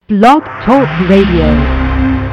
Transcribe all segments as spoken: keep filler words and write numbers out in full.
Blog Talk Radio.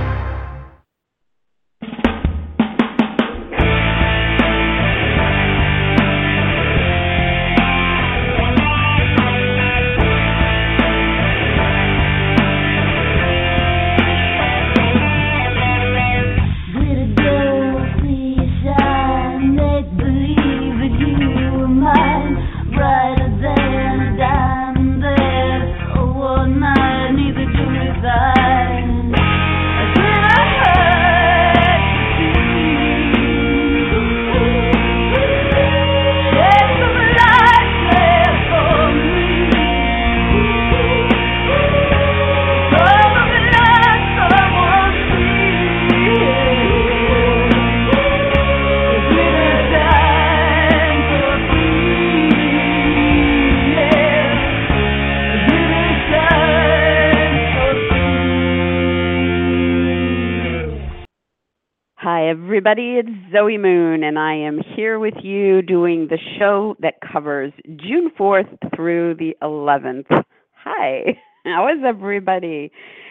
Everybody, it's Zoe Moon, and I am here with you doing the show that covers June fourth through the eleventh. Hi, how is everybody?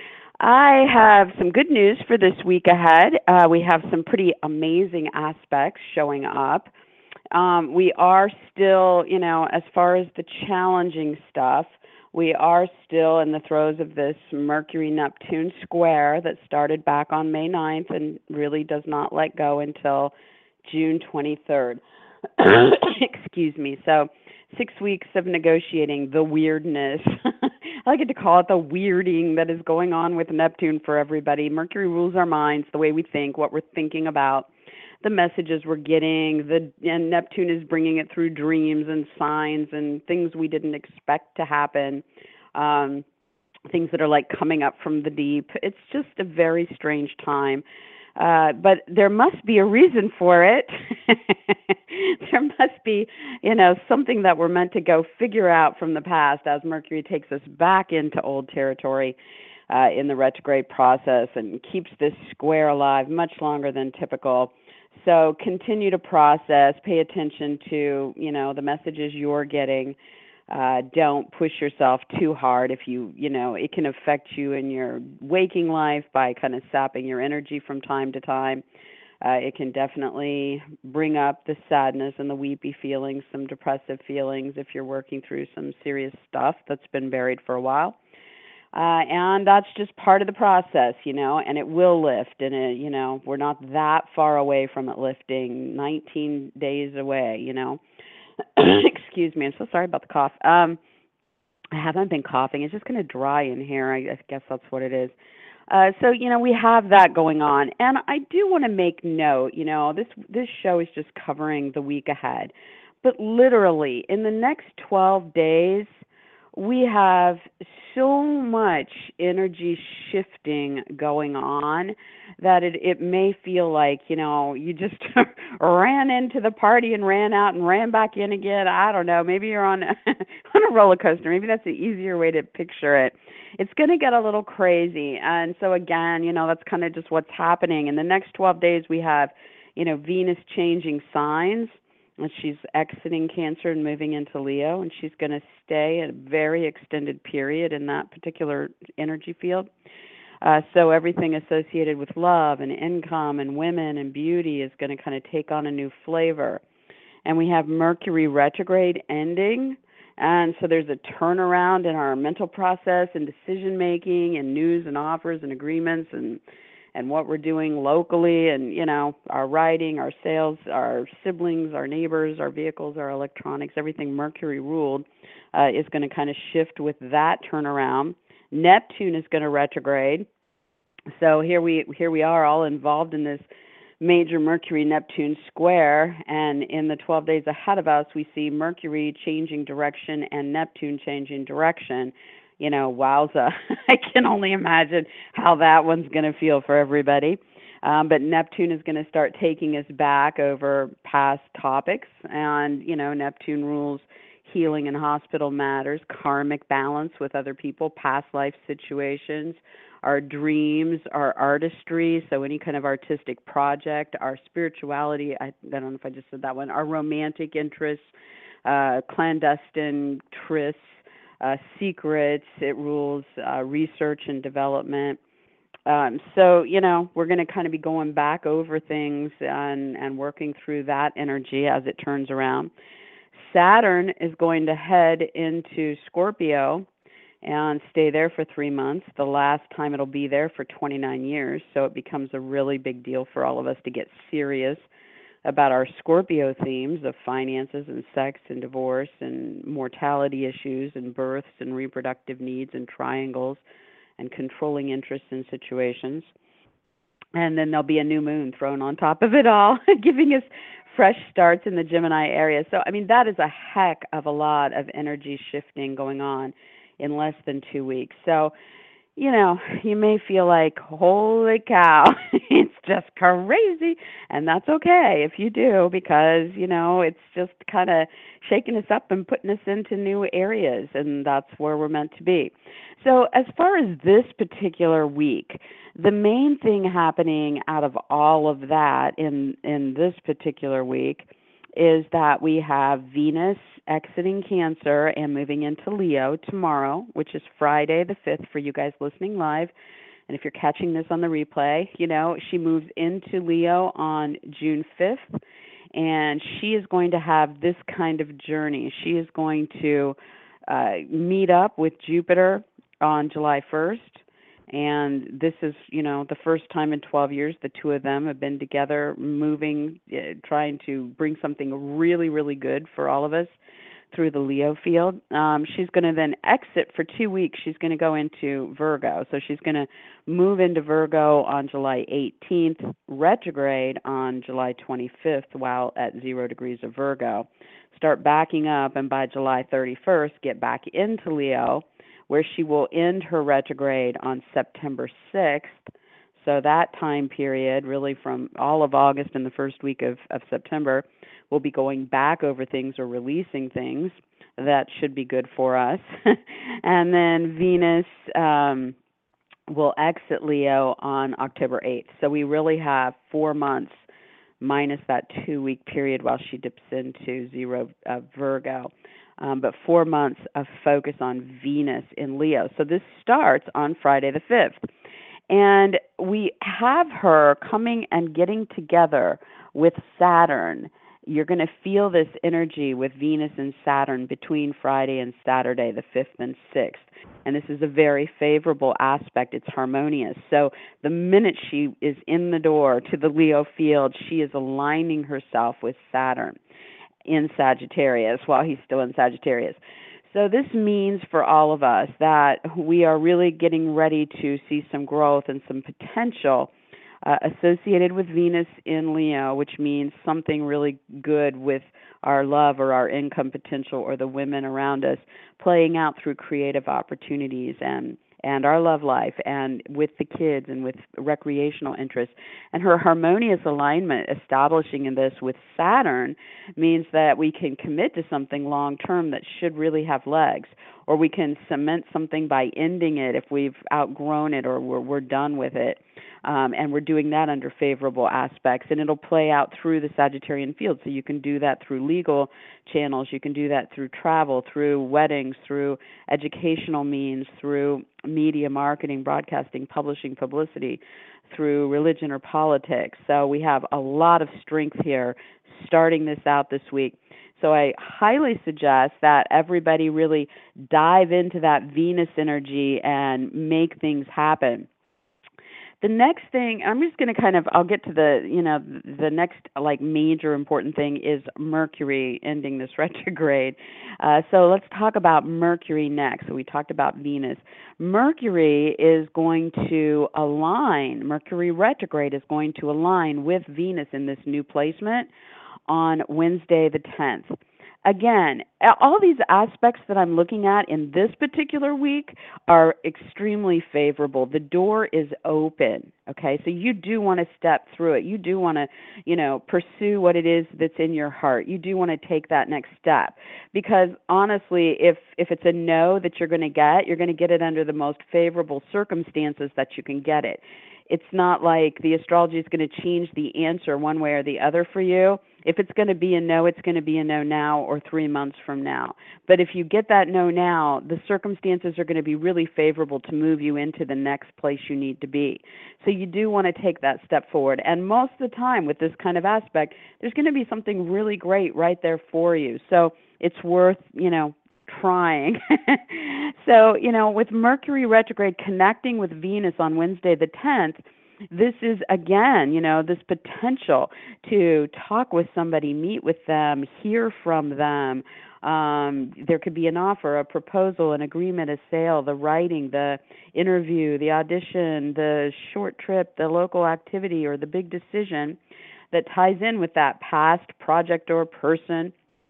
I have some good news for this week ahead. Uh, we have some pretty amazing aspects showing up. Um, we are still, you know, as far as the challenging stuff, we are still in the throes of this Mercury-Neptune square that started back on May ninth and really does not let go until June twenty-third. Excuse me. So six weeks of negotiating the weirdness. I like it to call it the weirding that is going on with Neptune for everybody. Mercury rules our minds, the way we think, what we're thinking about, the messages we're getting, the and Neptune is bringing it through dreams and signs and things we didn't expect to happen, um, things that are like coming up from the deep. It's just a very strange time, uh, but there must be a reason for it. There must be, you know, something that we're meant to go figure out from the past as Mercury takes us back into old territory uh, in the retrograde process and keeps this square alive much longer than typical. So continue to process, pay attention to, you know, the messages you're getting. Uh, don't push yourself too hard. If you, you know, it can affect you in your waking life by kind of sapping your energy from time to time. Uh, it can definitely bring up the sadness and the weepy feelings, some depressive feelings if you're working through some serious stuff that's been buried for a while. Uh, and that's just part of the process, you know, and it will lift. And, it, you know, we're not that far away from it lifting, nineteen days away, you know. Excuse me. I'm so sorry about the cough. Um, I haven't been coughing. It's just kind of dry in here. I, I guess that's what it is. Uh, so, you know, we have that going on. And I do want to make note, you know, this this show is just covering the week ahead. But literally, in the next twelve days, we have so much energy shifting going on that it, it may feel like, you know, you just ran into the party and ran out and ran back in again. I don't know. Maybe you're on, on a roller coaster. Maybe that's the easier way to picture it. It's going to get a little crazy. And so, again, you know, that's kind of just what's happening. In the next twelve days, we have, you know, Venus changing signs. And she's exiting Cancer and moving into Leo, and she's going to stay a very extended period in that particular energy field. Uh, so everything associated with love and income and women and beauty is going to kind of take on a new flavor. And we have Mercury retrograde ending, and so there's a turnaround in our mental process and decision-making and news and offers and agreements and and what we're doing locally and, you know, our writing, our sales, our siblings, our neighbors, our vehicles, our electronics, everything Mercury ruled uh, is going to kind of shift with that turnaround. Neptune is going to retrograde. So here we here we are all involved in this major Mercury-Neptune square, and in the twelve days ahead of us, we see Mercury changing direction and Neptune changing direction. You know, wowza. I can only imagine how that one's going to feel for everybody. Um, but Neptune is going to start taking us back over past topics. And, you know, Neptune rules healing and hospital matters, karmic balance with other people, past life situations, our dreams, our artistry, so any kind of artistic project, our spirituality, I, I don't know if I just said that one, our romantic interests, uh, clandestine trysts, uh, secrets. It rules uh, research and development. Um, so, you know, we're going to kind of be going back over things and, and working through that energy as it turns around. Saturn is going to head into Scorpio and stay there for three months. The last time it'll be there for twenty-nine years. So it becomes a really big deal for all of us to get serious about our Scorpio themes of finances and sex and divorce and mortality issues and births and reproductive needs and triangles and controlling interests in situations. And then there'll be a new moon thrown on top of it all, giving us fresh starts in the Gemini area. So, I mean, that is a heck of a lot of energy shifting going on in less than two weeks. So, you know, you may feel like, holy cow, it's just crazy. And that's okay if you do, because, you know, it's just kind of shaking us up and putting us into new areas, and that's where we're meant to be. So as far as this particular week, the main thing happening out of all of that in, in this particular week is that we have Venus exiting Cancer and moving into Leo tomorrow, which is Friday the fifth for you guys listening live. And if you're catching this on the replay, you know, she moves into Leo on June fifth, and she is going to have this kind of journey. She is going to uh, meet up with Jupiter on July first. And this is, you know, the first time in twelve years the two of them have been together, moving, uh, trying to bring something really, really good for all of us through the Leo field. Um, she's going to then exit for two weeks. She's going to go into Virgo. So she's going to move into Virgo on July eighteenth, retrograde on July twenty-fifth while at zero degrees of Virgo. Start backing up, and by July thirty-first, get back into Leo, where she will end her retrograde on September sixth. So that time period, really from all of August and the first week of, of September, we'll be going back over things or releasing things. That should be good for us. And then Venus um, will exit Leo on October eighth. So we really have four months minus that two-week period while she dips into zero uh, Virgo. Um, but four months of focus on Venus in Leo. So this starts on Friday the fifth. And we have her coming and getting together with Saturn. You're going to feel this energy with Venus and Saturn between Friday and Saturday, the fifth and sixth. And this is a very favorable aspect. It's harmonious. So the minute she is in the door to the Leo field, she is aligning herself with Saturn in Sagittarius while he's still in Sagittarius. So this means for all of us that we are really getting ready to see some growth and some potential uh, associated with Venus in Leo, which means something really good with our love or our income potential or the women around us playing out through creative opportunities and and our love life and with the kids and with recreational interests. And her harmonious alignment establishing in this with Saturn means that we can commit to something long term that should really have legs, or we can cement something by ending it if we've outgrown it or we're, we're done with it. Um, and we're doing that under favorable aspects, and it'll play out through the Sagittarian field. So you can do that through legal channels, you can do that through travel, through weddings, through educational means, through media marketing, broadcasting, publishing, publicity, through religion or politics. So we have a lot of strength here starting this out this week. So I highly suggest that everybody really dive into that Venus energy and make things happen. The next thing, I'm just going to kind of, I'll get to the, you know, the next like major important thing is Mercury ending this retrograde. Uh, so let's talk about Mercury next. So we talked about Venus. Mercury is going to align, Mercury retrograde is going to align with Venus in this new placement on Wednesday the tenth. Again, all these aspects that I'm looking at in this particular week are extremely favorable. The door is open, okay? So you do want to step through it. You do want to, you know, pursue what it is that's in your heart. You do want to take that next step because honestly, if if it's a no that you're going to get, you're going to get it under the most favorable circumstances that you can get it. It's not like the astrology is going to change the answer one way or the other for you. If it's going to be a no, it's going to be a no now or three months from now. But if you get that no now, the circumstances are going to be really favorable to move you into the next place you need to be. So you do want to take that step forward. And most of the time with this kind of aspect, there's going to be something really great right there for you. So it's worth, you know, trying. So, you know, with Mercury retrograde connecting with Venus on Wednesday the tenth, this is, again, you know, this potential to talk with somebody, meet with them, hear from them. Um, there could be an offer, a proposal, an agreement, a sale, the writing, the interview, the audition, the short trip, the local activity, or the big decision that ties in with that past project or person.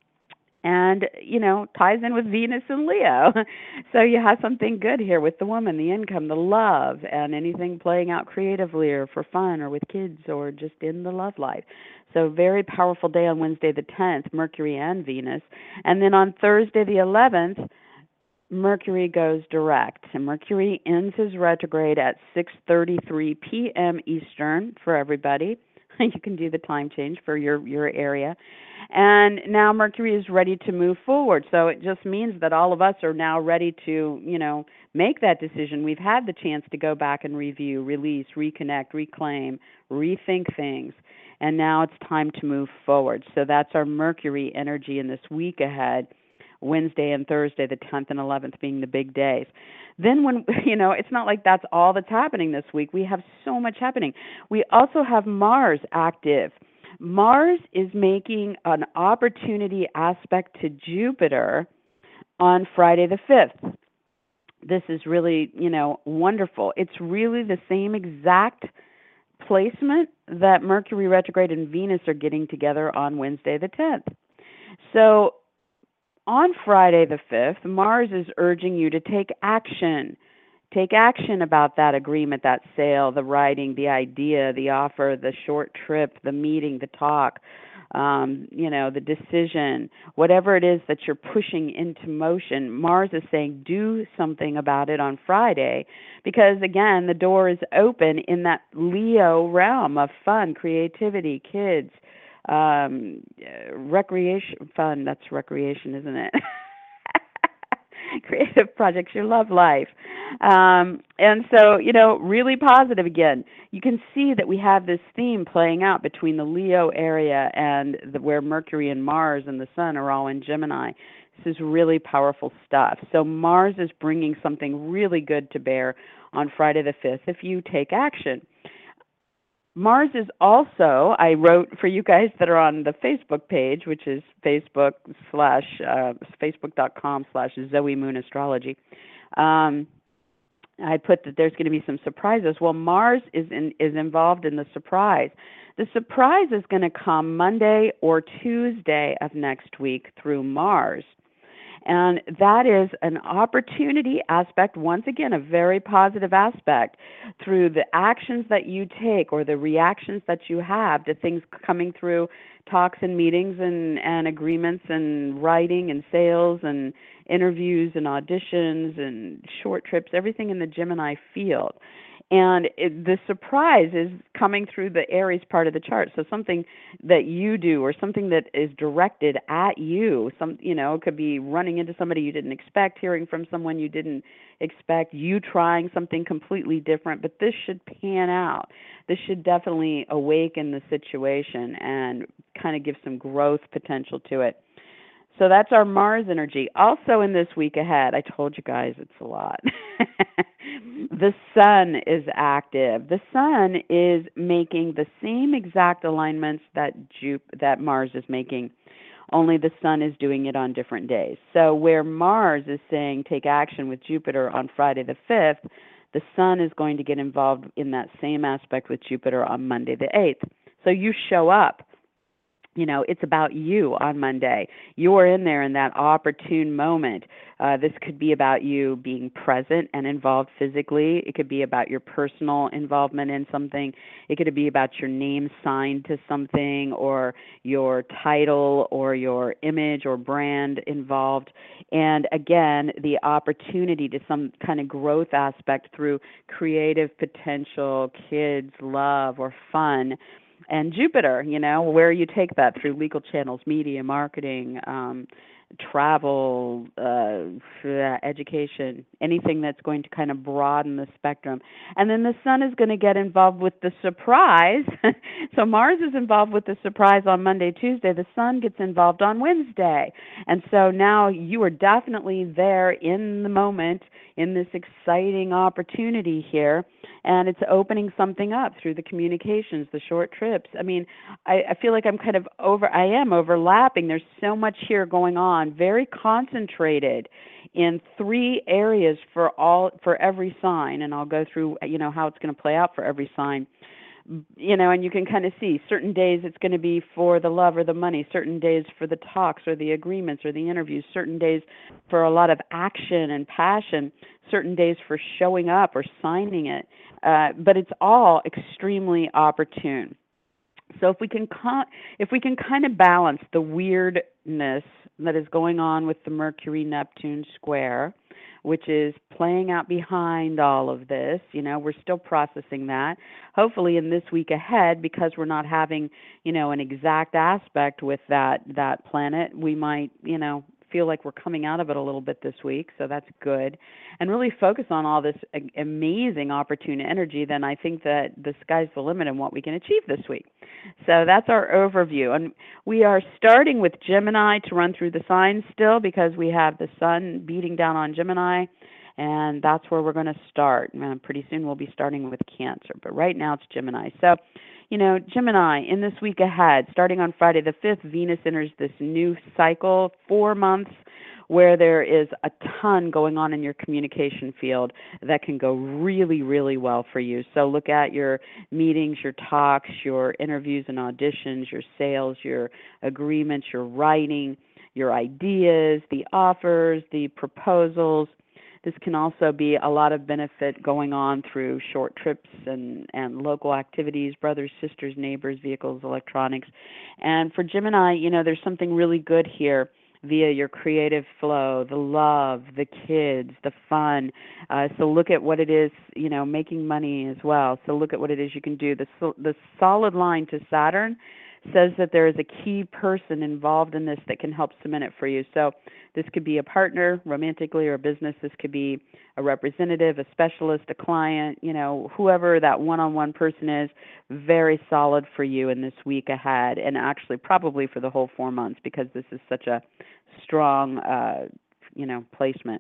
And, you know, ties in with Venus and Leo. So you have something good here with the woman, the income, the love, and anything playing out creatively or for fun or with kids or just in the love life. So very powerful day on Wednesday the tenth, Mercury and Venus. And then on Thursday the eleventh, Mercury goes direct. And Mercury ends his retrograde at six thirty-three p.m. Eastern for everybody. You can do the time change for your, your area. And now Mercury is ready to move forward. So it just means that all of us are now ready to, you know, make that decision. We've had the chance to go back and review, release, reconnect, reclaim, rethink things. And now it's time to move forward. So that's our Mercury energy in this week ahead, Wednesday and Thursday, the tenth and eleventh being the big days. Then when, you know, it's not like that's all that's happening this week. We have so much happening. We also have Mars active. Mars is making an opportunity aspect to Jupiter on Friday the fifth. This is really, you know, wonderful. It's really the same exact placement that Mercury retrograde and Venus are getting together on Wednesday the tenth. So on Friday the fifth, Mars is urging you to take action. Take action about that agreement, that sale, the writing, the idea, the offer, the short trip, the meeting, the talk, um, you know, the decision, whatever it is that you're pushing into motion. Mars is saying do something about it on Friday because, again, the door is open in that Leo realm of fun, creativity, kids, um, recreation, fun, that's recreation, isn't it? Creative projects, your love life. Um, and so, you know, really positive again. You can see that we have this theme playing out between the Leo area and the, where Mercury and Mars and the Sun are all in Gemini. This is really powerful stuff. So Mars is bringing something really good to bear on Friday the fifth if you take action. Mars is also, I wrote for you guys that are on the Facebook page, which is Facebook slash, uh, Facebook.com slash Zoe Moon Astrology. Um, I put that there's going to be some surprises. Well, Mars is in, is involved in the surprise. The surprise is going to come Monday or Tuesday of next week through Mars. And that is an opportunity aspect, once again, a very positive aspect through the actions that you take or the reactions that you have to things coming through talks and meetings and, and agreements and writing and sales and interviews and auditions and short trips, everything in the Gemini field. And it, the surprise is coming through the Aries part of the chart. So something that you do or something that is directed at you, some, you know, it could be running into somebody you didn't expect, hearing from someone you didn't expect, you trying something completely different. But this should pan out. This should definitely awaken the situation and kind of give some growth potential to it. So that's our Mars energy. Also in this week ahead, I told you guys it's a lot. The Sun is active. The Sun is making the same exact alignments that Jup- that Mars is making, only the Sun is doing it on different days. So where Mars is saying take action with Jupiter on Friday the fifth, the Sun is going to get involved in that same aspect with Jupiter on Monday the eighth. So you show up. You know, it's about you on Monday. You're in there in that opportune moment. Uh, this could be about you being present and involved physically. It could be about your personal involvement in something. It could be about your name signed to something or your title or your image or brand involved. And again, the opportunity to some kind of growth aspect through creative potential, kids, love, or fun. and Jupiter, you know, where you take that through legal channels, media, marketing, um, travel, uh, education, anything that's going to kind of broaden the spectrum. And then the sun is going to get involved with the surprise. So Mars is involved with the surprise on Monday, Tuesday. The sun gets involved on Wednesday. And so now you are definitely there in the moment in this exciting opportunity here. And it's opening something up through the communications, the short trips. I mean, I, I feel like I'm kind of over, I am overlapping. There's so much here going on, very concentrated in three areas for all, for every sign. And I'll go through, you know, how it's going to play out for every sign. You know, and you can kind of see certain days it's going to be for the love or the money, certain days for the talks or the agreements or the interviews, certain days for a lot of action and passion, certain days for showing up or signing it. Uh, but it's all extremely opportune. So if we can con- if we can kind of balance the weirdness that is going on with the Mercury-Neptune square, which is playing out behind all of this, you know, we're still processing that. Hopefully in this week ahead, because we're not having, you know, an exact aspect with that that planet, we might, you know, feel like we're coming out of it a little bit this week, so that's good. And really focus on all this amazing opportune energy, then I think that the sky's the limit in what we can achieve this week. So that's our overview. And we are starting with Gemini to run through the signs still because we have the sun beating down on Gemini, and that's where we're going to start. And pretty soon we'll be starting with Cancer, but right now it's Gemini. So, you know, Gemini, in this week ahead, starting on Friday the fifth, Venus enters this new cycle, four months, where there is a ton going on in your communication field that can go really, really well for you. So look at your meetings, your talks, your interviews and auditions, your sales, your agreements, your writing, your ideas, the offers, the proposals. This can also be a lot of benefit going on through short trips and, and local activities, brothers, sisters, neighbors, vehicles, electronics. And for Gemini, you know, there's something really good here via your creative flow, the love, the kids, the fun. Uh, so look at what it is, you know, making money as well. So look at what it is you can do. The, the solid line to Saturn says that there is a key person involved in this that can help cement it for you. So this could be a partner, romantically, or a business. This could be a representative, a specialist, a client, you know, whoever that one-on-one person is, very solid for you in this week ahead, and actually probably for the whole four months because this is such a strong, uh, you know, placement.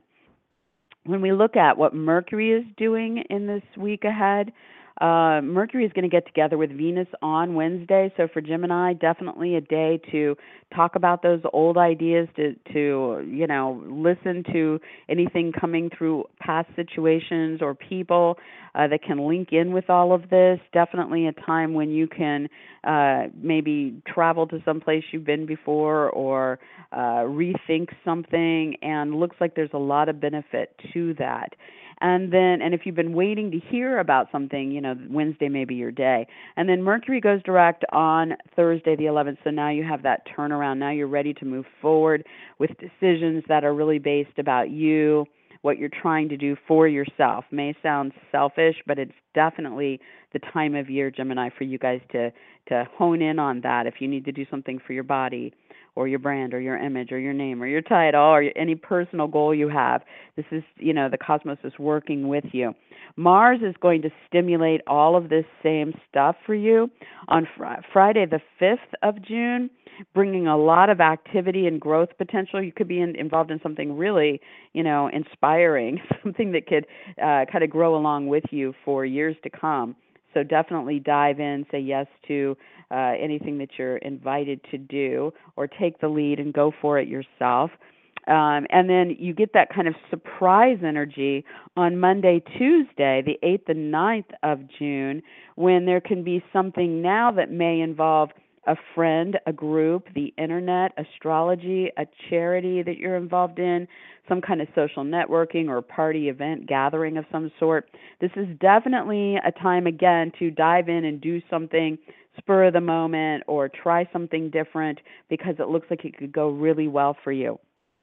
When we look at what Mercury is doing in this week ahead, Uh, Mercury is going to get together with Venus on Wednesday. So for Gemini, definitely a day to talk about those old ideas, to, to you know, listen to anything coming through past situations or people uh, that can link in with all of this. Definitely a time when you can uh, maybe travel to some place you've been before or uh, rethink something, and looks like there's a lot of benefit to that. And then, and if you've been waiting to hear about something, you know, Wednesday may be your day. And then Mercury goes direct on Thursday the eleventh, so now you have that turnaround. Now you're ready to move forward with decisions that are really based about you, what you're trying to do for yourself. May sound selfish, but it's definitely the time of year, Gemini, for you guys to, to hone in on that. If you need to do something for your body, or your brand, or your image, or your name, or your title, or any personal goal you have. This is, you know, the cosmos is working with you. Mars is going to stimulate all of this same stuff for you on fr- Friday the fifth of June, bringing a lot of activity and growth potential. You could be in, involved in something really, you know, inspiring, something that could uh, kind of grow along with you for years to come. So definitely dive in, say yes to uh, anything that you're invited to do, or take the lead and go for it yourself. Um, and then you get that kind of surprise energy on Monday, Tuesday, the eighth and ninth of June, when there can be something now that may involve a friend, a group, the internet, astrology, a charity that you're involved in, some kind of social networking or party event gathering of some sort. This is definitely a time, again, to dive in and do something spur of the moment or try something different because it looks like it could go really well for you.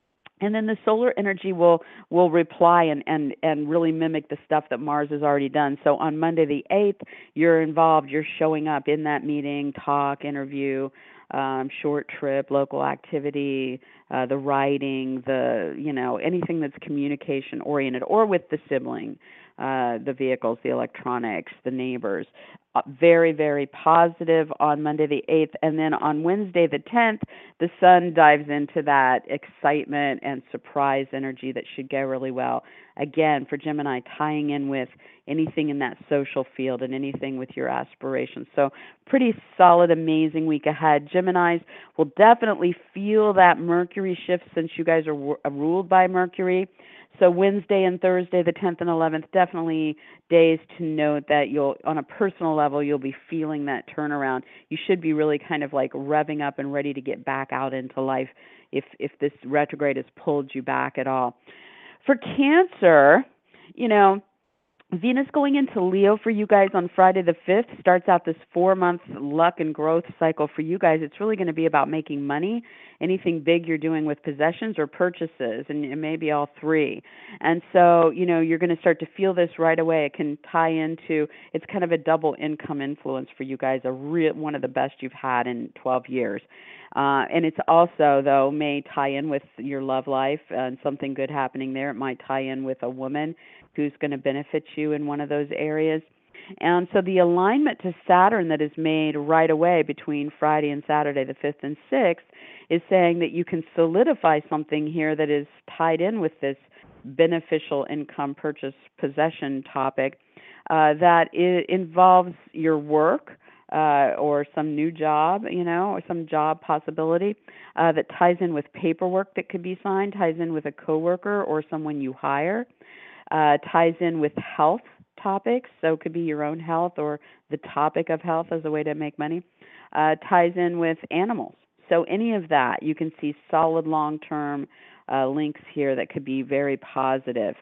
And then the solar energy will will reply and, and, and really mimic the stuff that Mars has already done. So on Monday the eighth, you're involved, you're showing up in that meeting, talk, interview, um, short trip, local activity, uh, the writing, the, you know, anything that's communication oriented, or with the sibling, uh, the vehicles, the electronics, the neighbors. Uh, very, very positive on Monday the eighth. And then on Wednesday the tenth, the sun dives into that excitement and surprise energy that should go really well. Again, for Gemini, tying in with anything in that social field and anything with your aspirations. So pretty solid, amazing week ahead. Geminis will definitely feel that Mercury shift since you guys are w- ruled by Mercury. So Wednesday and Thursday, the tenth and eleventh, definitely days to note that you'll, on a personal level, you'll be feeling that turnaround. You should be really kind of like revving up and ready to get back out into life if if this retrograde has pulled you back at all. For Cancer, you know, Venus going into Leo for you guys on Friday the fifth starts out this four-month luck and growth cycle for you guys. It's really going to be about making money, anything big you're doing with possessions or purchases, and it may be all three. And so, you know, you're going to start to feel this right away. It can tie into, it's kind of a double income influence for you guys, a real, one of the best you've had in twelve years. Uh, and it's also, though, may tie in with your love life and something good happening there. It might tie in with a woman who's going to benefit you in one of those areas. And so the alignment to Saturn that is made right away between Friday and Saturday, the fifth and sixth, is saying that you can solidify something here that is tied in with this beneficial income purchase possession topic uh, that I- involves your work, Uh, or some new job, you know, or some job possibility uh, that ties in with paperwork that could be signed, ties in with a coworker or someone you hire, uh, ties in with health topics, so it could be your own health or the topic of health as a way to make money, uh, ties in with animals. So any of that, you can see solid long-term uh, links here that could be very positive.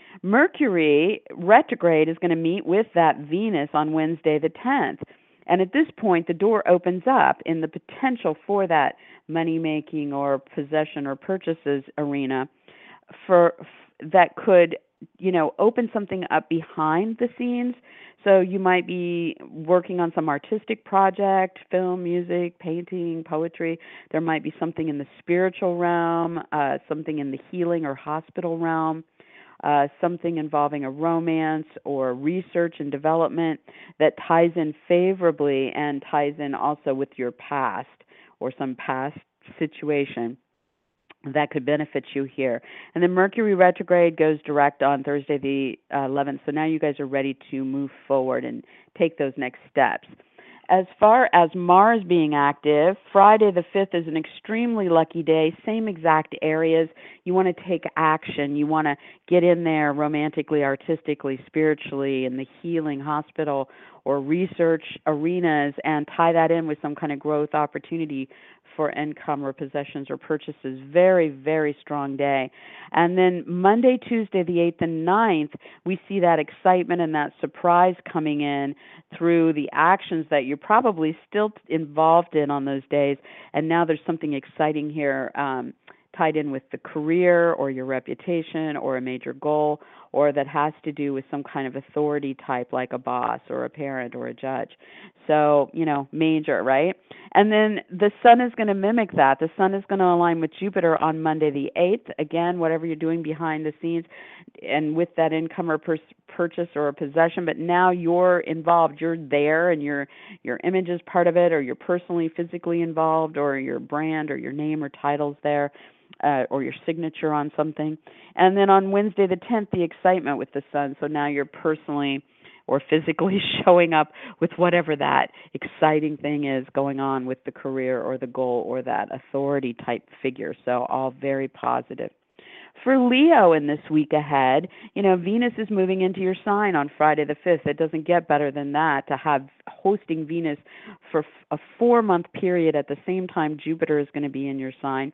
Mercury retrograde is going to meet with that Venus on Wednesday the tenth. And at this point, the door opens up in the potential for that money-making or possession or purchases arena for that could, you know, open something up behind the scenes. So you might be working on some artistic project, film, music, painting, poetry. There might be something in the spiritual realm, uh, something in the healing or hospital realm. Uh, something involving a romance or research and development that ties in favorably and ties in also with your past or some past situation that could benefit you here. And then Mercury retrograde goes direct on Thursday the uh, eleventh, so now you guys are ready to move forward and take those next steps. As far as Mars being active, Friday the fifth is an extremely lucky day, same exact areas. You want to take action. You want to get in there romantically, artistically, spiritually, in the healing hospital or research arenas and tie that in with some kind of growth opportunity for income or possessions or purchases. Very, very strong day. And then Monday, Tuesday, the eighth and ninth, we see that excitement and that surprise coming in through the actions that you're probably still involved in on those days. And now there's something exciting here um, tied in with the career or your reputation or a major goal, or that has to do with some kind of authority type like a boss or a parent or a judge. So, you know, major, right? And then the sun is going to mimic that. The sun is going to align with Jupiter on Monday the eighth. Again, whatever you're doing behind the scenes and with that income or pers- purchase or a possession, but now you're involved. You're there and your your image is part of it, or you're personally, physically involved, or your brand or your name or title's there. Uh, or your signature on something. And then on Wednesday the tenth, the excitement with the sun. So now you're personally or physically showing up with whatever that exciting thing is going on with the career or the goal or that authority type figure. So all very positive. For Leo in this week ahead, you know, Venus is moving into your sign on Friday the fifth. It doesn't get better than that to have hosting Venus for a four-month period at the same time Jupiter is going to be in your sign.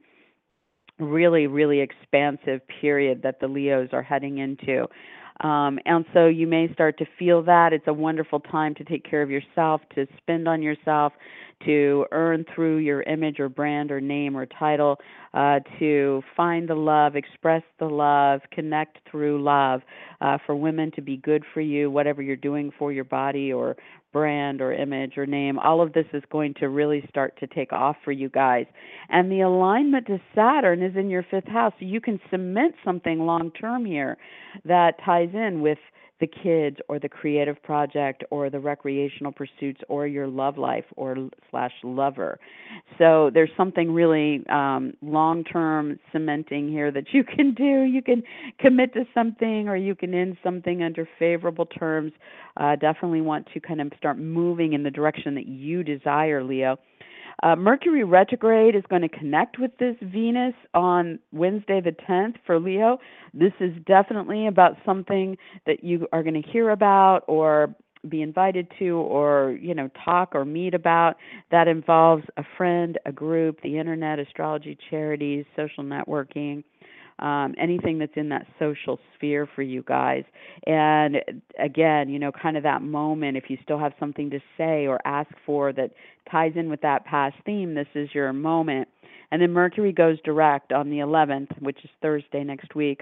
Really, really expansive period that the Leos are heading into. Um, and so you may start to feel that. It's a wonderful time to take care of yourself, to spend on yourself, to earn through your image or brand or name or title, uh, to find the love, express the love, connect through love, uh, for women to be good for you, whatever you're doing for your body or brand or image or name. All of this is going to really start to take off for you guys. And the alignment to Saturn is in your fifth house, so you can cement something long term here that ties in with the kids or the creative project or the recreational pursuits or your love life or slash lover. So there's something really um, long-term cementing here that you can do. You can commit to something or you can end something under favorable terms. Uh, definitely want to kind of start moving in the direction that you desire, Leo. Uh, Mercury retrograde is going to connect with this Venus on Wednesday the tenth for Leo. This is definitely about something that you are going to hear about or be invited to or, you know, talk or meet about that involves a friend, a group, the internet, astrology, charities, social networking. Um, anything that's in that social sphere for you guys. And again, you know, kind of that moment, if you still have something to say or ask for that ties in with that past theme, this is your moment. And then Mercury goes direct on the eleventh, which is Thursday next week.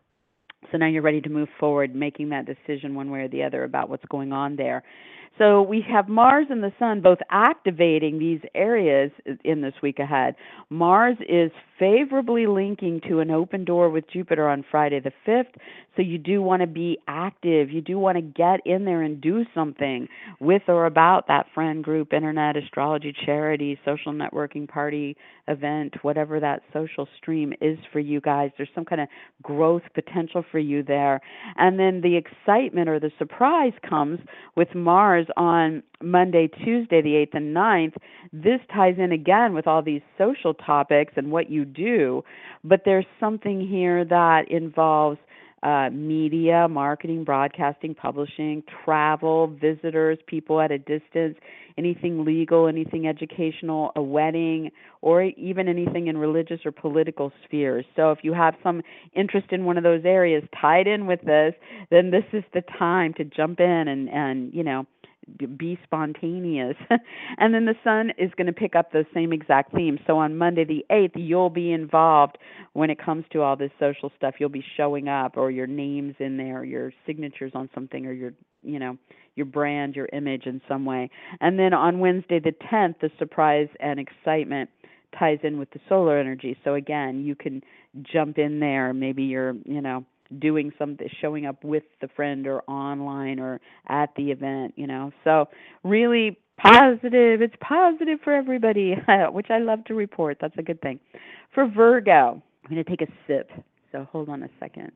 So now you're ready to move forward, making that decision one way or the other about what's going on there. So we have Mars and the Sun both activating these areas in this week ahead. Mars is favorably linking to an open door with Jupiter on Friday the fifth. So you do want to be active. You do want to get in there and do something with or about that friend group, internet, astrology, charity, social networking party, event, whatever that social stream is for you guys. There's some kind of growth potential for you there. And then the excitement or the surprise comes with Mars on Monday, Tuesday, the eighth and ninth. This ties in again with all these social topics and what you do, but there's something here that involves uh, media, marketing, broadcasting, publishing, travel, visitors, people at a distance, anything legal, anything educational, a wedding, or even anything in religious or political spheres. So if you have some interest in one of those areas tied in with this, then this is the time to jump in and, and you know, be spontaneous. And then the Sun is going to pick up the same exact theme. So on Monday the eighth, you'll be involved when it comes to all this social stuff. You'll be showing up, or your name's in there, your signatures on something, or your, you know, your brand, your image in some way. And then on Wednesday the tenth, the surprise and excitement ties in with the solar energy. So again, you can jump in there. Maybe you're, you know, doing something, showing up with the friend or online or at the event, you know. So really positive. It's positive for everybody, which I love to report. That's a good thing. For Virgo, I'm going to take a sip. So hold on a second.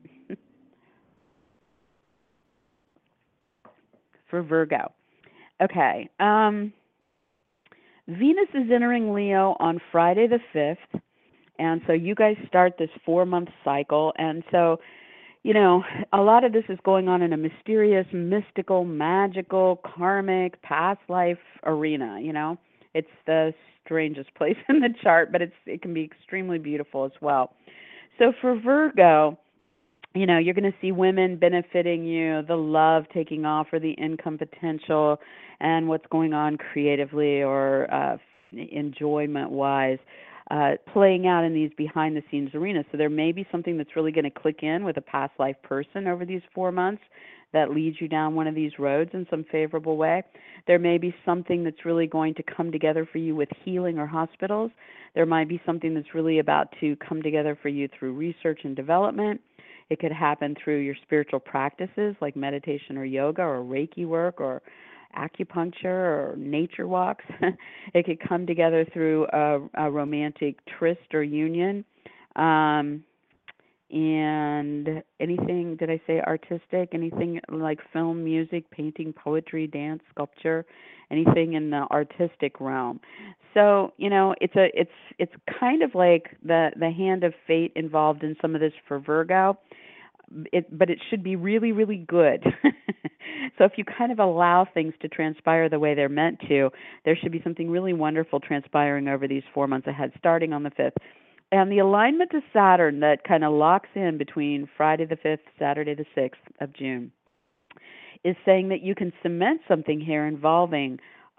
For Virgo. Okay. Um, Venus is entering Leo on Friday the fifth. And so you guys start this four-month cycle. And so, you know, a lot of this is going on in a mysterious, mystical, magical, karmic, past life arena, you know. It's the strangest place in the chart, but it's it can be extremely beautiful as well. So for Virgo, you know, you're going to see women benefiting you, the love taking off, or the income potential, and what's going on creatively or uh, enjoyment-wise. Uh, playing out in these behind-the-scenes arenas. So there may be something that's really going to click in with a past life person over these four months that leads you down one of these roads in some favorable way. There may be something that's really going to come together for you with healing or hospitals. There might be something that's really about to come together for you through research and development. It could happen through your spiritual practices like meditation or yoga or Reiki work or acupuncture or nature walks. It could come together through a, a romantic tryst or union. Um, and anything, did I say artistic? Anything like film, music, painting, poetry, dance, sculpture, anything in the artistic realm. So, you know, it's a it's it's kind of like the the hand of fate involved in some of this for Virgo. It, but it should be really, really good. So if you kind of allow things to transpire the way they're meant to, there should be something really wonderful transpiring over these four months ahead, starting on the fifth. And the alignment to Saturn that kind of locks in between Friday the fifth, Saturday the sixth of June is saying that you can cement something here involving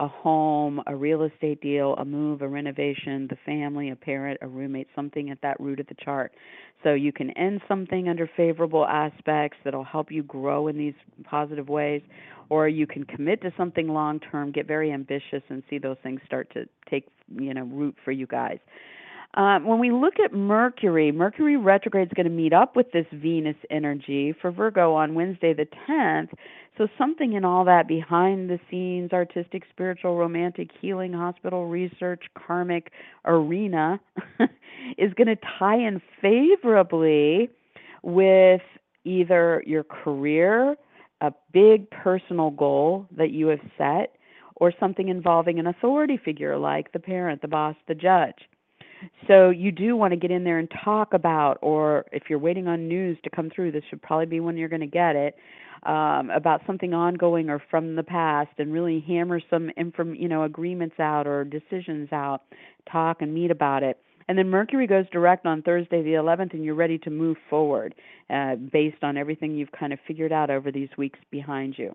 a home, a real estate deal, a move, a renovation, the family, a parent, a roommate, something at that root of the chart. So you can end something under favorable aspects that'll help you grow in these positive ways, or you can commit to something long term, get very ambitious, and see those things start to take, you know, root for you guys. Um, when we look at Mercury, Mercury retrograde is going to meet up with this Venus energy for Virgo on Wednesday the tenth. So something in all that behind the scenes, artistic, spiritual, romantic, healing, hospital, research, karmic arena is going to tie in favorably with either your career, a big personal goal that you have set, or something involving an authority figure like the parent, the boss, the judge. So you do want to get in there and talk about, or if you're waiting on news to come through, this should probably be when you're going to get it, um, about something ongoing or from the past, and really hammer some inform, you know, agreements out or decisions out, talk and meet about it. And then Mercury goes direct on Thursday the eleventh, and you're ready to move forward uh, based on everything you've kind of figured out over these weeks behind you.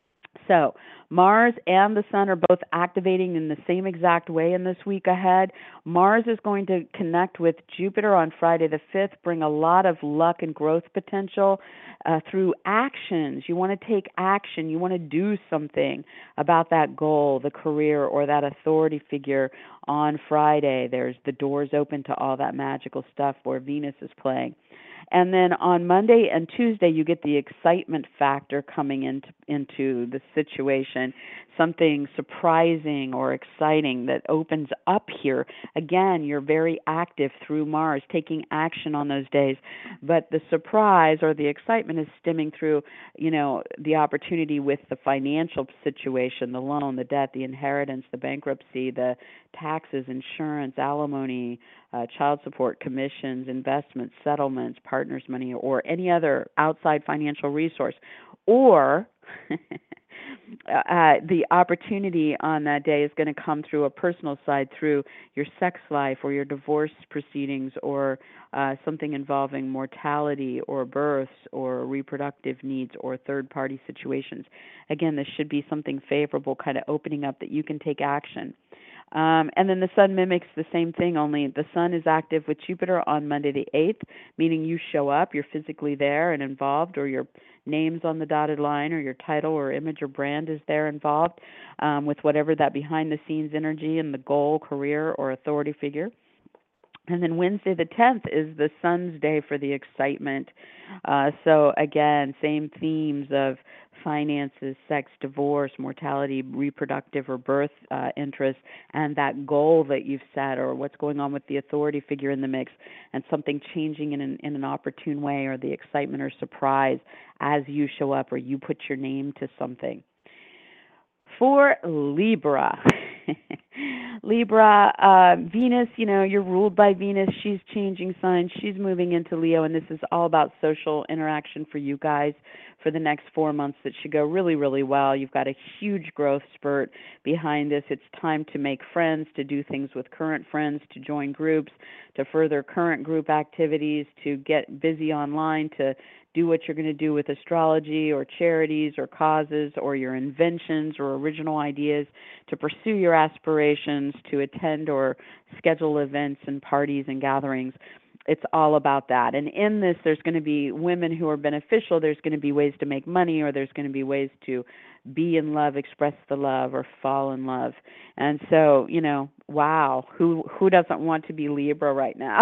So Mars and the Sun are both activating in the same exact way in this week ahead. Mars is going to connect with Jupiter on Friday the fifth, bring a lot of luck and growth potential uh, through actions. You want to take action. You want to do something about that goal, the career, or that authority figure on Friday. There's the doors open to all that magical stuff where Venus is playing. And then on Monday and Tuesday, you get the excitement factor coming into into the situation, something surprising or exciting that opens up here. Again, you're very active through Mars, taking action on those days. But the surprise or the excitement is stemming through, you know, the opportunity with the financial situation, the loan, the debt, the inheritance, the bankruptcy, the taxes, insurance, alimony, uh, child support, commissions, investments, settlements, partners' money, or any other outside financial resource. Or uh, the opportunity on that day is going to come through a personal side, through your sex life or your divorce proceedings, or uh, something involving mortality or births or reproductive needs or third-party situations. Again, this should be something favorable, kind of opening up that you can take action. Um, and then the Sun mimics the same thing, only the Sun is active with Jupiter on Monday the eighth, meaning you show up, you're physically there and involved, or your name's on the dotted line, or your title or image or brand is there involved um, with whatever that behind-the-scenes energy and the goal, career, or authority figure. And then Wednesday the tenth is the Sun's day for the excitement. Uh, so again, same themes of finances, sex, divorce, mortality, reproductive or birth uh, interests, and that goal that you've set, or what's going on with the authority figure in the mix, and something changing in an, in an opportune way, or the excitement or surprise as you show up or you put your name to something. For Libra, Libra, uh, Venus, you know, you're ruled by Venus. She's changing signs. She's moving into Leo, and this is all about social interaction for you guys for the next four months that should go really, really well. You've got a huge growth spurt behind this. It's time to make friends, to do things with current friends, to join groups, to further current group activities, to get busy online, to do what you're going to do with astrology or charities or causes or your inventions or original ideas, to pursue your aspirations, to attend or schedule events and parties and gatherings. It's all about that. And in this, there's going to be women who are beneficial. There's going to be ways to make money, or there's going to be ways to be in love, express the love, or fall in love. And so, you know, wow, who who doesn't want to be Libra right now?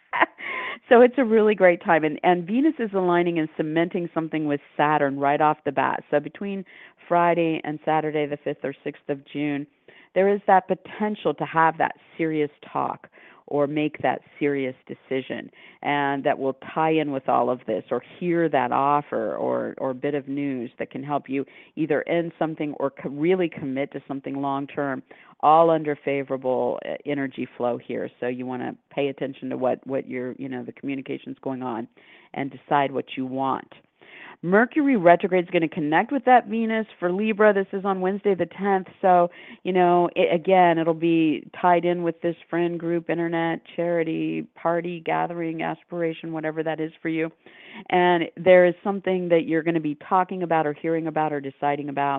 So it's a really great time. And, and Venus is aligning and cementing something with Saturn right off the bat. So between Friday and Saturday, the fifth or sixth of June, there is that potential to have that serious talk or make that serious decision, and that will tie in with all of this, or hear that offer or, or bit of news that can help you either end something or co- really commit to something long-term, all under favorable energy flow here. So you want to pay attention to what, what your, you know, the communication's going on and decide what you want. Mercury retrograde is going to connect with that Venus for Libra. This is on Wednesday the tenth. So, you know, it, again, it'll be tied in with this friend group, internet, charity, party, gathering, aspiration, whatever that is for you. And there is something that you're going to be talking about or hearing about or deciding about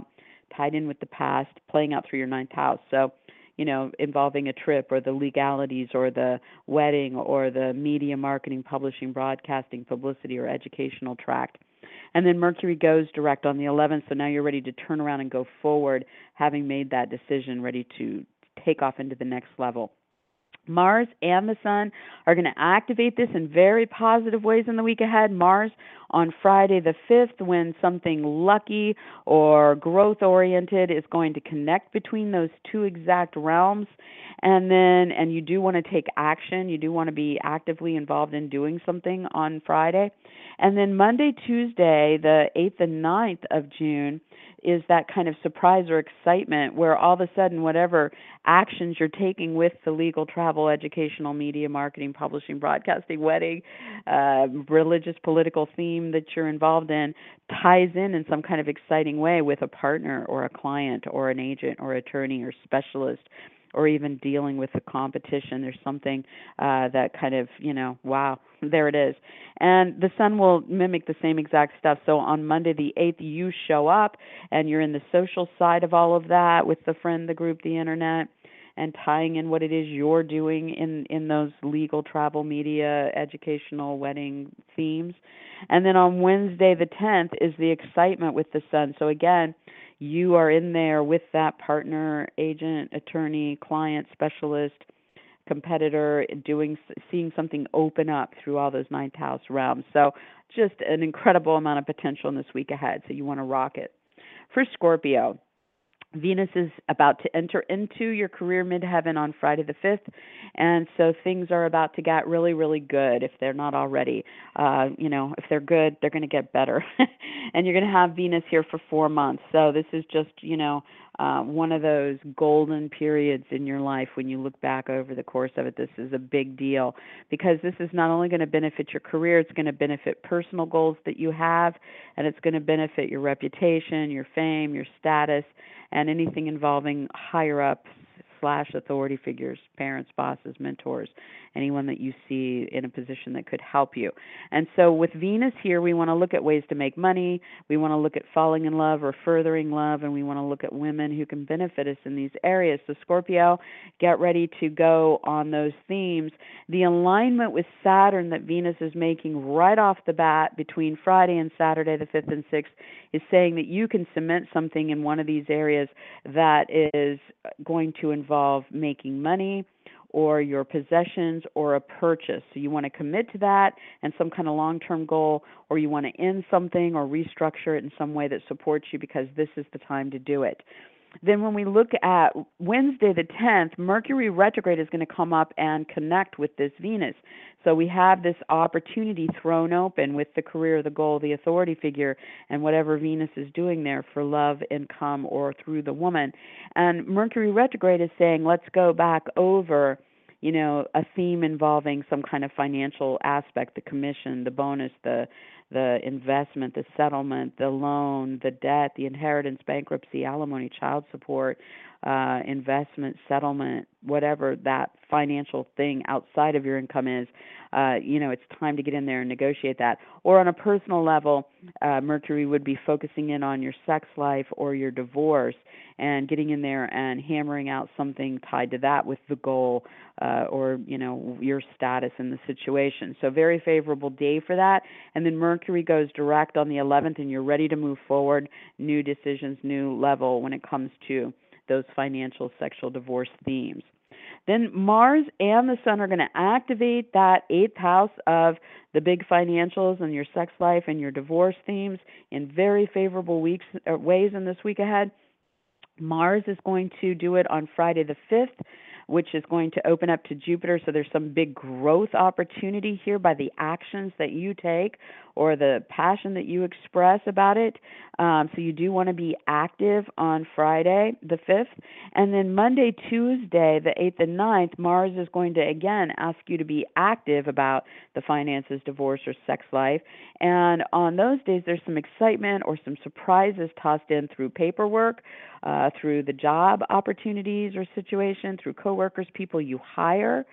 tied in with the past, playing out through your ninth house. So, you know, involving a trip or the legalities or the wedding or the media, marketing, publishing, broadcasting, publicity, or educational tract. And then Mercury goes direct on the eleventh, so now you're ready to turn around and go forward, having made that decision, ready to take off into the next level. Mars and the Sun are going to activate this in very positive ways in the week ahead. Mars on Friday the fifth, when something lucky or growth-oriented is going to connect between those two exact realms. And then, and you do want to take action. You do want to be actively involved in doing something on Friday. And then Monday, Tuesday, the eighth and ninth of June, is that kind of surprise or excitement where all of a sudden whatever actions you're taking with the legal, travel, educational, media, marketing, publishing, broadcasting, wedding, uh, religious, political theme that you're involved in ties in in some kind of exciting way with a partner or a client or an agent or attorney or specialist, or even dealing with the competition. There's something uh, that kind of, you know, wow, there it is. And the Sun will mimic the same exact stuff. So on Monday the eighth, you show up and you're in the social side of all of that with the friend, the group, the internet, and tying in what it is you're doing in, in those legal, travel, media, educational, wedding themes. And then on Wednesday the tenth is the excitement with the Sun. So again, you are in there with that partner, agent, attorney, client, specialist, competitor, doing, seeing something open up through all those ninth house realms. So just an incredible amount of potential in this week ahead. So you want to rock it. For Scorpio, Venus is about to enter into your career midheaven on Friday the fifth, and so things are about to get really, really good if they're not already. Uh, you know, if they're good, they're going to get better. And you're going to have Venus here for four months. So this is just, you know, uh, one of those golden periods in your life when you look back over the course of it. This is a big deal because this is not only going to benefit your career, it's going to benefit personal goals that you have, and it's going to benefit your reputation, your fame, your status, and anything involving higher ups slash authority figures, parents, bosses, mentors, anyone that you see in a position that could help you. And so with Venus here, we want to look at ways to make money. We want to look at falling in love or furthering love, and we want to look at women who can benefit us in these areas. So Scorpio, get ready to go on those themes. The alignment with Saturn that Venus is making right off the bat between Friday and Saturday, the fifth and sixth, is saying that you can cement something in one of these areas that is going to involve making money or your possessions or a purchase. So you want to commit to that and some kind of long-term goal, or you want to end something or restructure it in some way that supports you because this is the time to do it. Then when we look at Wednesday the tenth, Mercury retrograde is going to come up and connect with this Venus. So we have this opportunity thrown open with the career, the goal, the authority figure, and whatever Venus is doing there for love, income, or through the woman. And Mercury retrograde is saying, let's go back over, you know, a theme involving some kind of financial aspect, the commission, the bonus, the the investment, the settlement, the loan, the debt, the inheritance, bankruptcy, alimony, child support, uh, investment, settlement, whatever that financial thing outside of your income is. Uh, you know, it's time to get in there and negotiate that. Or on a personal level, uh, Mercury would be focusing in on your sex life or your divorce and getting in there and hammering out something tied to that with the goal uh, or, you know, your status in the situation. So very favorable day for that. And then Mercury goes direct on the eleventh, and you're ready to move forward, new decisions, new level when it comes to those financial, sexual, divorce themes. Then Mars and the Sun are going to activate that eighth house of the big financials and your sex life and your divorce themes in very favorable weeks uh, ways in this week ahead. Mars is going to do it on Friday the fifth, which is going to open up to Jupiter. So there's some big growth opportunity here by the actions that you take or the passion that you express about it. Um, so you do want to be active on Friday the fifth. And then Monday, Tuesday, the eighth and ninth, Mars is going to, again, ask you to be active about the finances, divorce, or sex life. And on those days, there's some excitement or some surprises tossed in through paperwork, uh, through the job opportunities or situation, through coworkers, people you hire.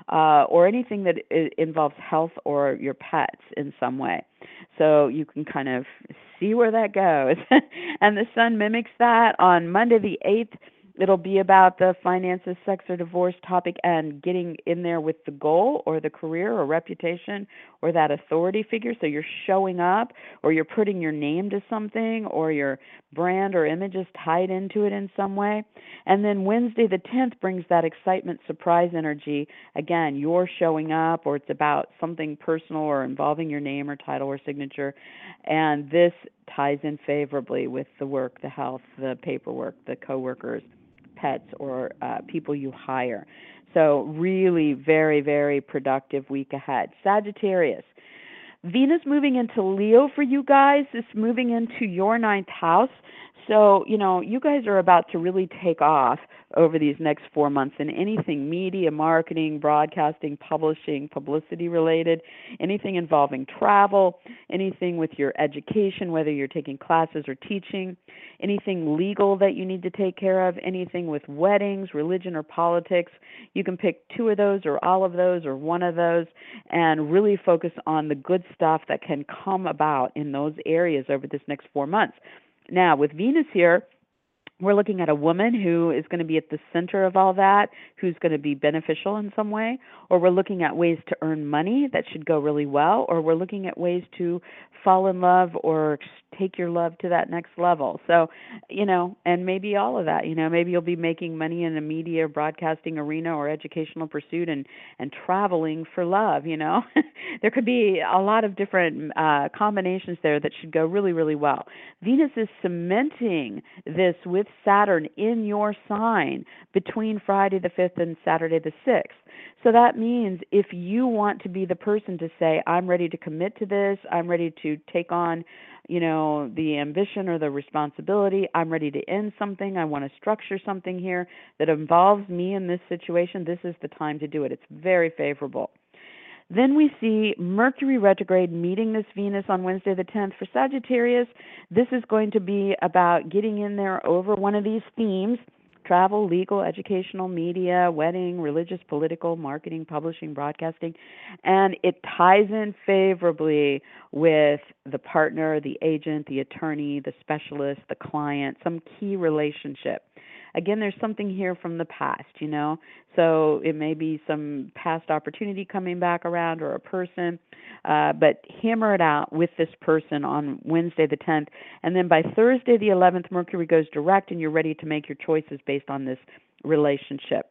uh, or anything that I- involves health or your pets in some way. So you can kind of see where that goes. And the sun mimics that on Monday the eighth. It'll be about the finances, sex, or divorce topic and getting in there with the goal or the career or reputation or that authority figure. So you're showing up or you're putting your name to something or your brand or image is tied into it in some way. And then Wednesday the tenth brings that excitement, surprise energy. Again, you're showing up or it's about something personal or involving your name or title or signature. And this ties in favorably with the work, the health, the paperwork, the coworkers, pets, or uh, people you hire. So really very, very productive week ahead. Sagittarius. Venus moving into Leo for you guys is moving into your ninth house. So, you know, you guys are about to really take off over these next four months in anything media, marketing, broadcasting, publishing, publicity related, anything involving travel, anything with your education, whether you're taking classes or teaching, anything legal that you need to take care of, anything with weddings, religion, or politics. You can pick two of those or all of those or one of those and really focus on the good stuff that can come about in those areas over this next four months. Now, with Venus here, we're looking at a woman who is going to be at the center of all that, who's going to be beneficial in some way, or we're looking at ways to earn money that should go really well, or we're looking at ways to fall in love or take your love to that next level. So, you know, and maybe all of that, you know, maybe you'll be making money in a media broadcasting arena or educational pursuit and, and traveling for love, you know. There could be a lot of different uh, combinations there that should go really, really well. Venus is cementing this with Saturn in your sign between Friday the fifth and Saturday the sixth. So that means if you want to be the person to say, I'm ready to commit to this, I'm ready to take on, you know, the ambition or the responsibility, I'm ready to end something, I want to structure something here that involves me in this situation, this is the time to do it. It's very favorable. Then we see Mercury retrograde meeting this Venus on Wednesday the tenth. For Sagittarius, this is going to be about getting in there over one of these themes: travel, legal, educational, media, wedding, religious, political, marketing, publishing, broadcasting. And it ties in favorably with the partner, the agent, the attorney, the specialist, the client, some key relationship. Again, there's something here from the past, you know, so it may be some past opportunity coming back around or a person, uh, but hammer it out with this person on Wednesday the tenth, and then by Thursday the eleventh, Mercury goes direct and you're ready to make your choices based on this relationship.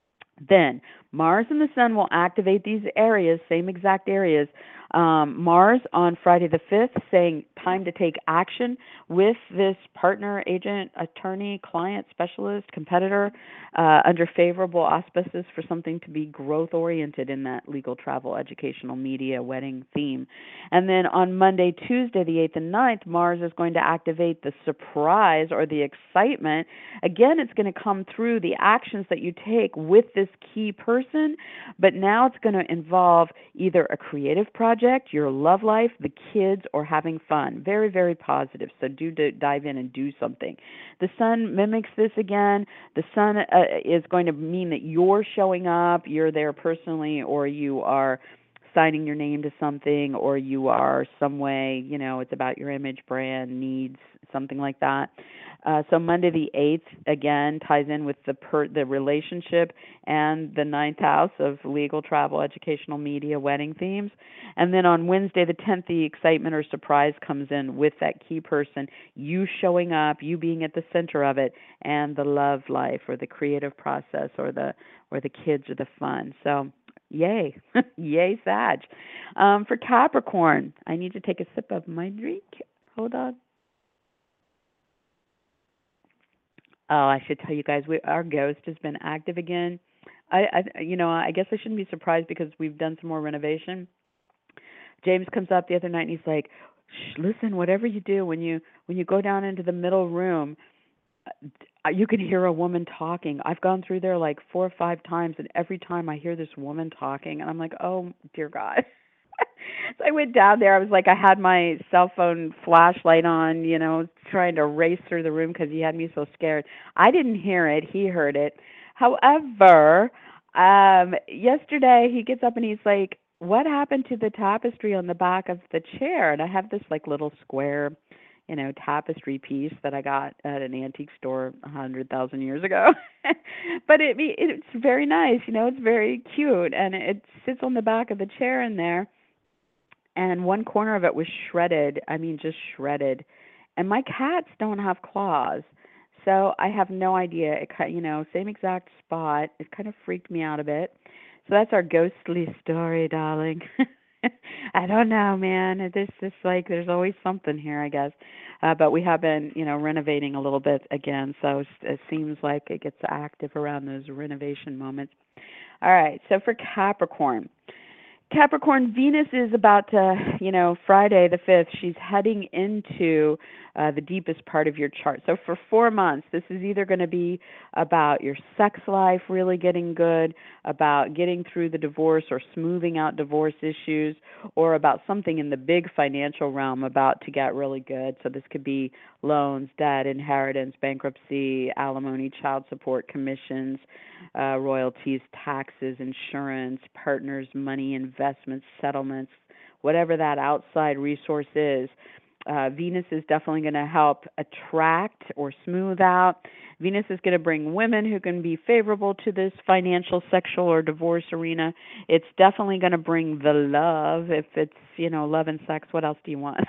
Then Mars and the Sun will activate these areas, same exact areas. Um, Mars on Friday the fifth saying time to take action with this partner, agent, attorney, client, specialist, competitor uh, under favorable auspices for something to be growth-oriented in that legal, travel, educational, media, wedding theme. And then on Monday, Tuesday, the eighth and ninth, Mars is going to activate the surprise or the excitement. Again, it's going to come through the actions that you take with this key person, but now it's going to involve either a creative project, your love life, the kids, or having fun. Very, very positive. So do d- dive in and do something. The Sun mimics this again. The Sun uh, is going to mean that you're showing up, you're there personally, or you are signing your name to something, or you are some way, you know, it's about your image, brand, needs, something like that. Uh, so Monday the eighth, again, ties in with the per, the relationship and the ninth house of legal, travel, educational, media, wedding themes. And then on Wednesday the tenth, the excitement or surprise comes in with that key person, you showing up, you being at the center of it, and the love life or the creative process or the or the kids or the fun. So yay. Yay, Sag. Um, for Capricorn, I need to take a sip of my drink. Hold on. Oh, I should tell you guys, we, our ghost has been active again. I, I, you know, I guess I shouldn't be surprised because we've done some more renovation. James comes up the other night and he's like, Shh, listen, whatever you do, when you when you go down into the middle room, uh, you can hear a woman talking. I've gone through there like four or five times, and every time I hear this woman talking, and I'm like, oh, dear God. So I went down there. I was like, I had my cell phone flashlight on, you know, trying to race through the room because he had me so scared. I didn't hear it. He heard it. However, Um, yesterday he gets up and he's like, "What happened to the tapestry on the back of the chair?" And I have this like little square, you know, tapestry piece that I got at an antique store a hundred thousand years ago. But it it's very nice, you know, it's very cute, and it sits on the back of the chair in there. And one corner of it was shredded. I mean, just shredded. And my cats don't have claws, so I have no idea. It ki- you know, same exact spot. It kind of freaked me out a bit. So that's our ghostly story, darling. I don't know, man. It is just like there's always something here, I guess. Uh, but we have been, you know, renovating a little bit again, so it's- it seems like it gets active around those renovation moments. All right, so for Capricorn. Capricorn, Venus is about to, you know, Friday the fifth, she's heading into uh, the deepest part of your chart. So for four months, this is either going to be about your sex life really getting good, about getting through the divorce or smoothing out divorce issues, or about something in the big financial realm about to get really good. So this could be loans, debt, inheritance, bankruptcy, alimony, child support, commissions, uh, royalties, taxes, insurance, partners, money, investments, settlements, whatever that outside resource is. Uh, Venus is definitely going to help attract or smooth out. Venus is going to bring women who can be favorable to this financial, sexual, or divorce arena. It's definitely going to bring the love. If it's, you know, love and sex, what else do you want?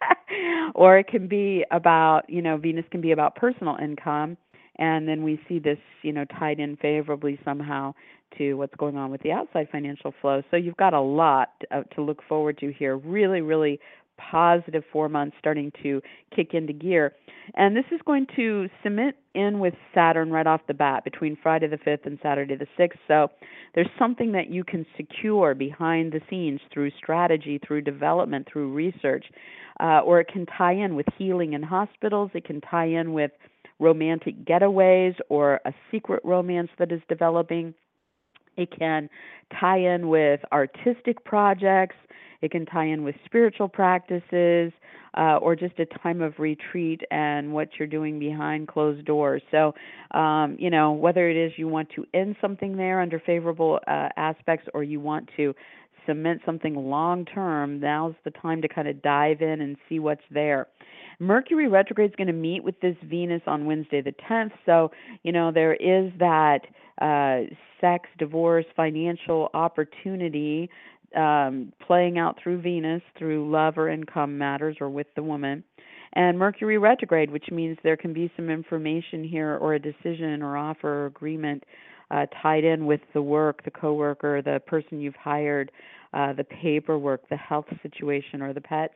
Or it can be about, you know, Venus can be about personal income. And then we see this, you know, tied in favorably somehow to what's going on with the outside financial flow. So you've got a lot uh, to look forward to here. Really, really positive four months starting to kick into gear. And this is going to cement in with Saturn right off the bat between Friday the fifth and Saturday the sixth. So there's something that you can secure behind the scenes through strategy, through development, through research. Uh, or it can tie in with healing in hospitals. It can tie in with romantic getaways or a secret romance that is developing. It can tie in with artistic projects. It can tie in with spiritual practices, uh, or just a time of retreat and what you're doing behind closed doors. So, um, you know, whether it is you want to end something there under favorable uh, aspects or you want to cement something long term, now's the time to kind of dive in and see what's there. Mercury retrograde is going to meet with this Venus on Wednesday the tenth. So, you know, there is that uh, sex, divorce, financial opportunity um, playing out through Venus, through love or income matters or with the woman. And Mercury retrograde, which means there can be some information here or a decision or offer or agreement uh, tied in with the work, the coworker, the person you've hired, uh, the paperwork, the health situation, or the pets.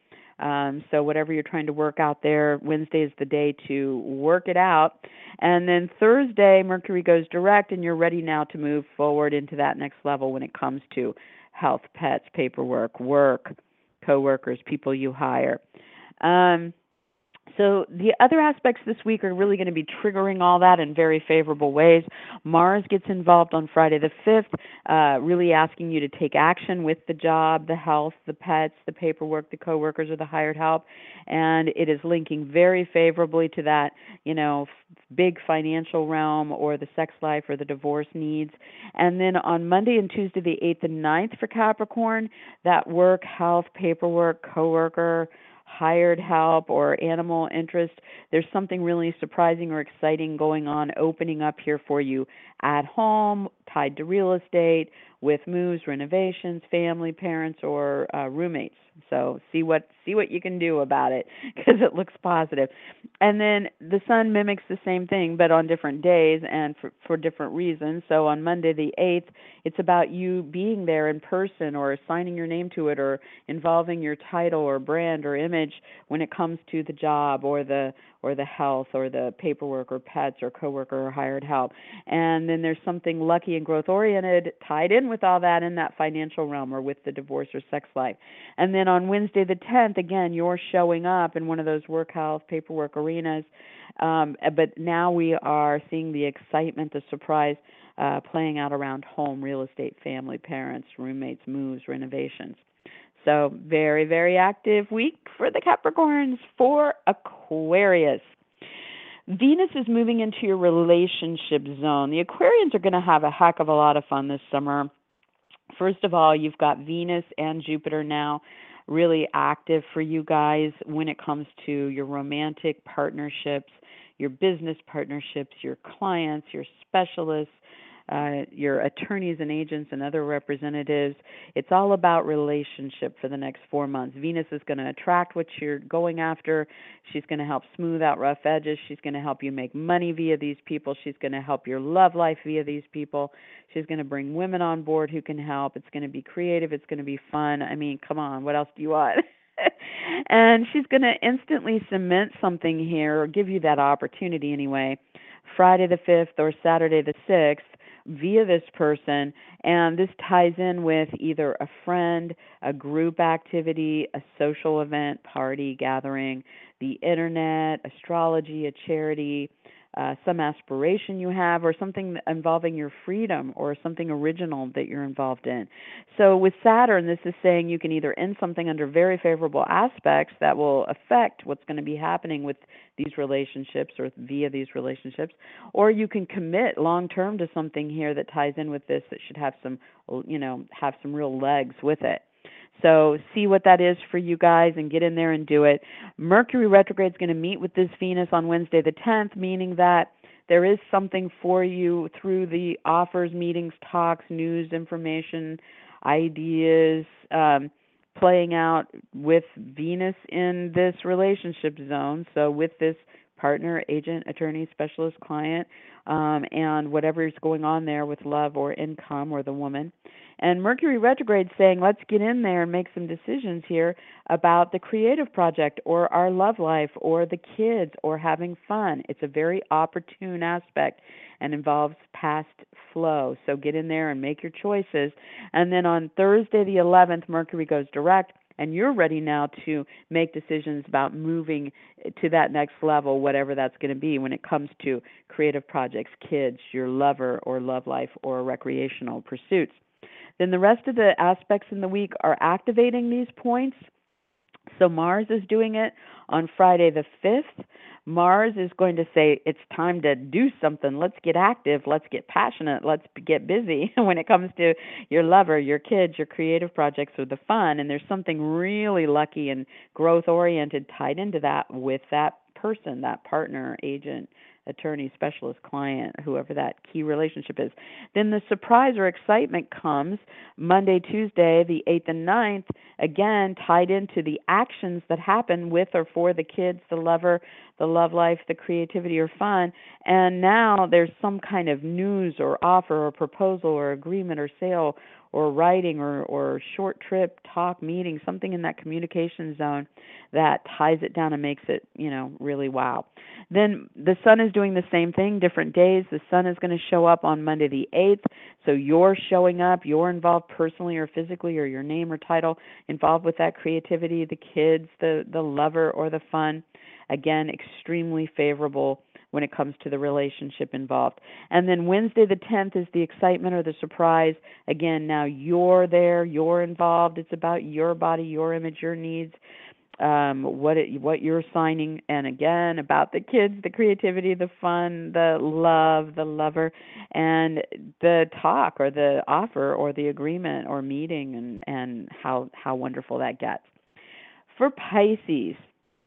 Um, so whatever you're trying to work out there, Wednesday is the day to work it out. And then Thursday, Mercury goes direct, and you're ready now to move forward into that next level when it comes to health, pets, paperwork, work, coworkers, people you hire. Um, so the other aspects this week are really going to be triggering all that in very favorable ways. Mars gets involved on Friday the fifth, uh, really asking you to take action with the job, the health, the pets, the paperwork, the coworkers, or the hired help. And it is linking very favorably to that, you know, big financial realm or the sex life or the divorce needs. And then on Monday and Tuesday, the eighth and ninth for Capricorn, that work, health, paperwork, coworker, hired help, or animal interest, there's something really surprising or exciting going on, opening up here for you at home, tied to real estate, with moves, renovations, family, parents, or uh, roommates. So see what see what you can do about it because it looks positive. And then the sun mimics the same thing, but on different days and for, for different reasons. So on Monday the eighth, it's about you being there in person or signing your name to it or involving your title or brand or image when it comes to the job or the or the health or the paperwork or pets or coworker or hired help. And then there's something lucky and growth oriented tied in with all that in that financial realm or with the divorce or sex life. And then on Wednesday the tenth, again, you're showing up in one of those work, health, paperwork arenas. Um, but now we are seeing the excitement, the surprise uh, playing out around home, real estate, family, parents, roommates, moves, renovations. So very, very active week for the Capricorns. For Aquarius. Venus is moving into your relationship zone. The Aquarians are going to have a heck of a lot of fun this summer. First of all, you've got Venus and Jupiter now really active for you guys when it comes to your romantic partnerships, your business partnerships, your clients, your specialists, uh, your attorneys and agents and other representatives. It's all about relationship for the next four months. Venus is going to attract what you're going after. She's going to help smooth out rough edges. She's going to help you make money via these people. She's going to help your love life via these people. She's going to bring women on board who can help. It's going to be creative. It's going to be fun. I mean, come on, what else do you want? And she's going to instantly cement something here, or give you that opportunity anyway, Friday the fifth or Saturday the sixth, via this person, and this ties in with either a friend, a group activity, a social event, party, gathering, the internet, astrology, a charity, uh, some aspiration you have, or something involving your freedom, or something original that you're involved in. So with Saturn, this is saying you can either end something under very favorable aspects that will affect what's going to be happening with these relationships or via these relationships, or you can commit long term to something here that ties in with this that should have some, you know, have some real legs with it. So see what that is for you guys and get in there and do it. Mercury retrograde is going to meet with this Venus on Wednesday the tenth, meaning that there is something for you through the offers, meetings, talks, news, information, ideas, um, playing out with Venus in this relationship zone. So with this partner, agent, attorney, specialist, client, um, and whatever is going on there with love or income or the woman. And Mercury retrograde saying, let's get in there and make some decisions here about the creative project or our love life or the kids or having fun. It's a very opportune aspect and involves past flow. So get in there and make your choices. And then on Thursday the eleventh, Mercury goes direct, and you're ready now to make decisions about moving to that next level, whatever that's going to be when it comes to creative projects, kids, your lover or love life, or recreational pursuits. Then the rest of the aspects in the week are activating these points. So Mars is doing it on Friday the fifth. Mars is going to say it's time to do something. Let's get active. Let's get passionate. Let's get busy when it comes to your lover, your kids, your creative projects, or the fun. And there's something really lucky and growth-oriented tied into that with that person, that partner, agent, attorney, specialist, client, whoever that key relationship is. Then the surprise or excitement comes Monday, Tuesday, the eighth and ninth, again tied into the actions that happen with or for the kids, the lover, the love life, the creativity or fun. And now there's some kind of news or offer or proposal or agreement or sale or writing or, or short trip, talk, meeting, something in that communication zone that ties it down and makes it, you know, really wow. Then the sun is doing the same thing, different days. The sun is going to show up on Monday the eighth, so you're showing up, you're involved personally or physically, or your name or title involved with that creativity, the kids, the, the lover, or the fun. Again, extremely favorable when it comes to the relationship involved. And then Wednesday the tenth is the excitement or the surprise. Again, now you're there, you're involved. It's about your body, your image, your needs, um, what it, what you're signing, and again, about the kids, the creativity, the fun, the love, the lover, and the talk or the offer or the agreement or meeting, and, and how, how wonderful that gets. For Pisces,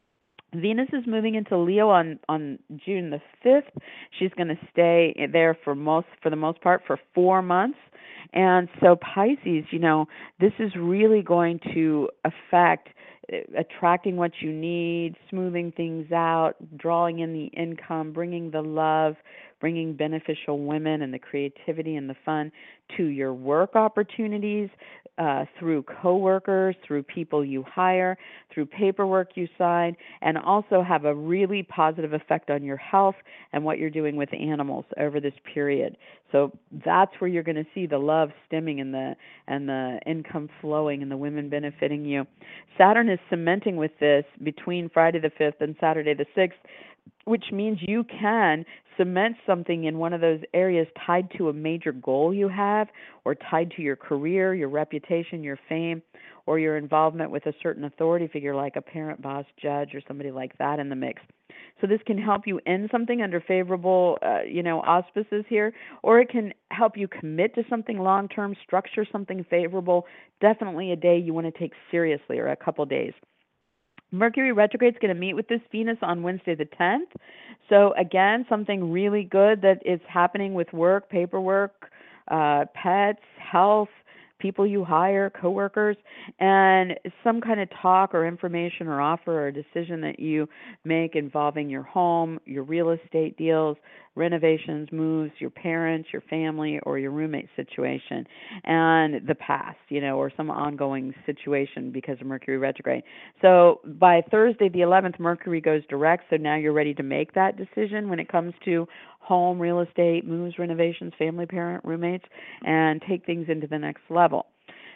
Venus is moving into Leo on, on June the fifth. She's going to stay there for most for the most part for four months. And so Pisces, you know, this is really going to affect attracting what you need, smoothing things out, drawing in the income, bringing the love, bringing beneficial women and the creativity and the fun to your work opportunities, uh, through coworkers, through people you hire, through paperwork you sign, and also have a really positive effect on your health and what you're doing with animals over this period. So that's where you're going to see the love stemming and the and the income flowing and the women benefiting you. Saturn is cementing with this between Friday the fifth and Saturday the sixth, which means you can cement something in one of those areas tied to a major goal you have, or tied to your career, your reputation, your fame, or your involvement with a certain authority figure like a parent, boss, judge, or somebody like that in the mix. So this can help you end something under favorable, uh, you know, auspices here, or it can help you commit to something long term, structure something favorable. Definitely a day you want to take seriously, or a couple days. Mercury retrograde is going to meet with this Venus on Wednesday the tenth. So again, something really good that is happening with work, paperwork, uh, pets, health, people you hire, coworkers, and some kind of talk or information or offer or decision that you make involving your home, your real estate deals, renovations, moves, your parents, your family, or your roommate situation, and the past, you know, or some ongoing situation because of Mercury retrograde. So by Thursday the eleventh, Mercury goes direct, so now you're ready to make that decision when it comes to home, real estate, moves, renovations, family, parent, roommates, and take things into the next level.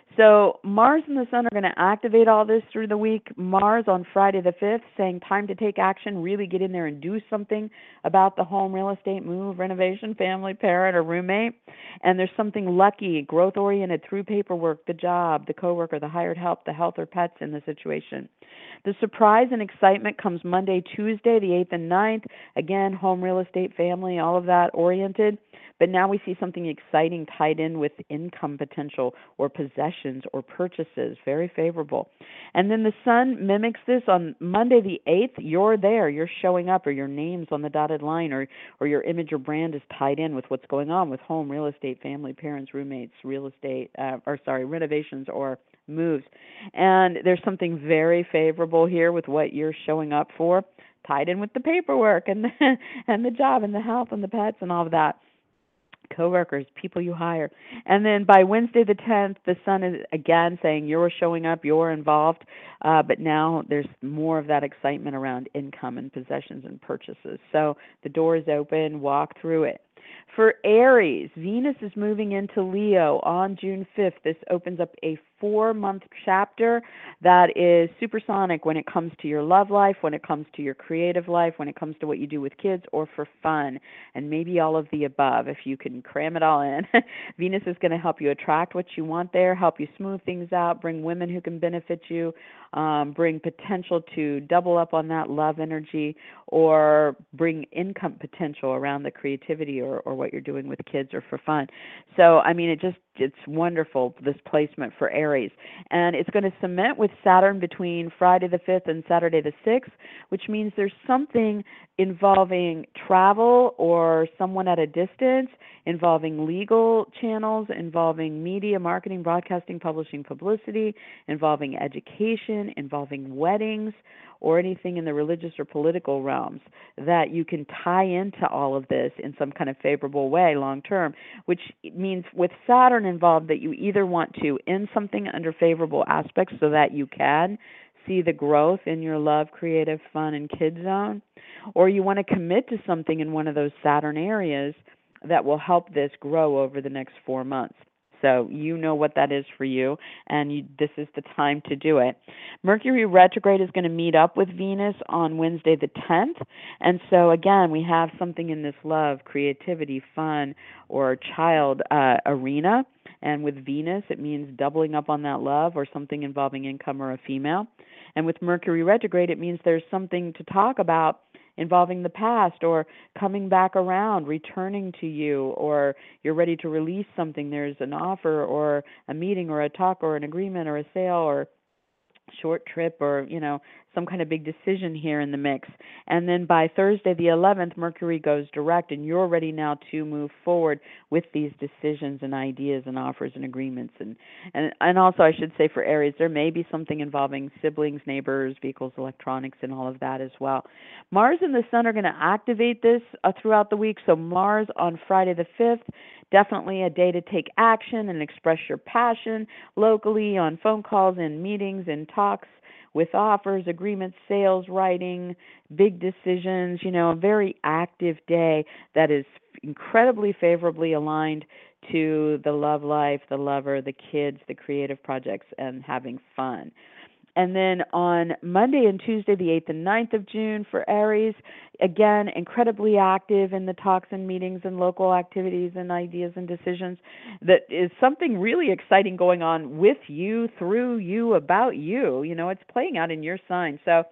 So Mars and the Sun are going to activate all this through the week. Mars on Friday the fifth saying time to take action, really get in there and do something about the home, real estate, move, renovation, family, parent, or roommate. And there's something lucky, growth-oriented through paperwork, the job, the coworker, the hired help, the health or pets in the situation. The surprise and excitement comes Monday, Tuesday, the eighth and ninth. Again, home, real estate, family, all of that oriented. But now we see something exciting tied in with income potential or possessions or purchases. Very favorable. And then the Sun mimics this on Monday the eighth. You're there. You're showing up, or your name's on the dotted line, or, or your image or brand is tied in with what's going on with home, real estate, family, parents, roommates, real estate, uh, or sorry, renovations or moves. And there's something very favorable here with what you're showing up for, tied in with the paperwork and the, and the job and the health and the pets and all of that. Coworkers, people you hire. And then by Wednesday the tenth, the Sun is again saying you're showing up, you're involved, uh, but now there's more of that excitement around income and possessions and purchases. So the door is open, walk through it. For Aries, Venus is moving into Leo on June fifth. This opens up a four-month chapter that is supersonic when it comes to your love life, when it comes to your creative life, when it comes to what you do with kids, or for fun, and maybe all of the above if you can cram it all in. Venus is going to help you attract what you want there, help you smooth things out, bring women who can benefit you, um, bring potential to double up on that love energy, or bring income potential around the creativity or, or what you're doing with kids or for fun. So, I mean, it just it's wonderful, this placement for Aries. And it's going to cement with Saturn between Friday the fifth and Saturday the sixth, which means there's something involving travel or someone at a distance, involving legal channels, involving media, marketing, broadcasting, publishing, publicity, involving education, involving weddings, or anything in the religious or political realms that you can tie into all of this in some kind of favorable way long term, which means with Saturn involved that you either want to end something under favorable aspects so that you can see the growth in your love, creative, fun, and kid zone, or you want to commit to something in one of those Saturn areas that will help this grow over the next four months. So you know what that is for you, and you, this is the time to do it. Mercury retrograde is going to meet up with Venus on Wednesday the tenth, and so again, we have something in this love, creativity, fun, or child uh, arena, and with Venus, it means doubling up on that love or something involving income or a female. And with Mercury retrograde, it means there's something to talk about involving the past or coming back around, returning to you, or you're ready to release something. There's an offer or a meeting or a talk or an agreement or a sale or short trip or, you know, some kind of big decision here in the mix. And then by Thursday the eleventh, Mercury goes direct, and you're ready now to move forward with these decisions and ideas and offers and agreements. And, and, and also I should say for Aries, there may be something involving siblings, neighbors, vehicles, electronics, and all of that as well. Mars and the Sun are going to activate this uh, throughout the week. So Mars on Friday the fifth, definitely a day to take action and express your passion locally on phone calls and meetings and talks with offers, agreements, sales, writing, big decisions, you know, a very active day that is incredibly favorably aligned to the love life, the lover, the kids, the creative projects, and having fun. And then on Monday and Tuesday, the eighth and ninth of June for Aries, again, incredibly active in the talks and meetings and local activities and ideas and decisions. That is something really exciting going on with you, through you, about you. You know, it's playing out in your sign. So,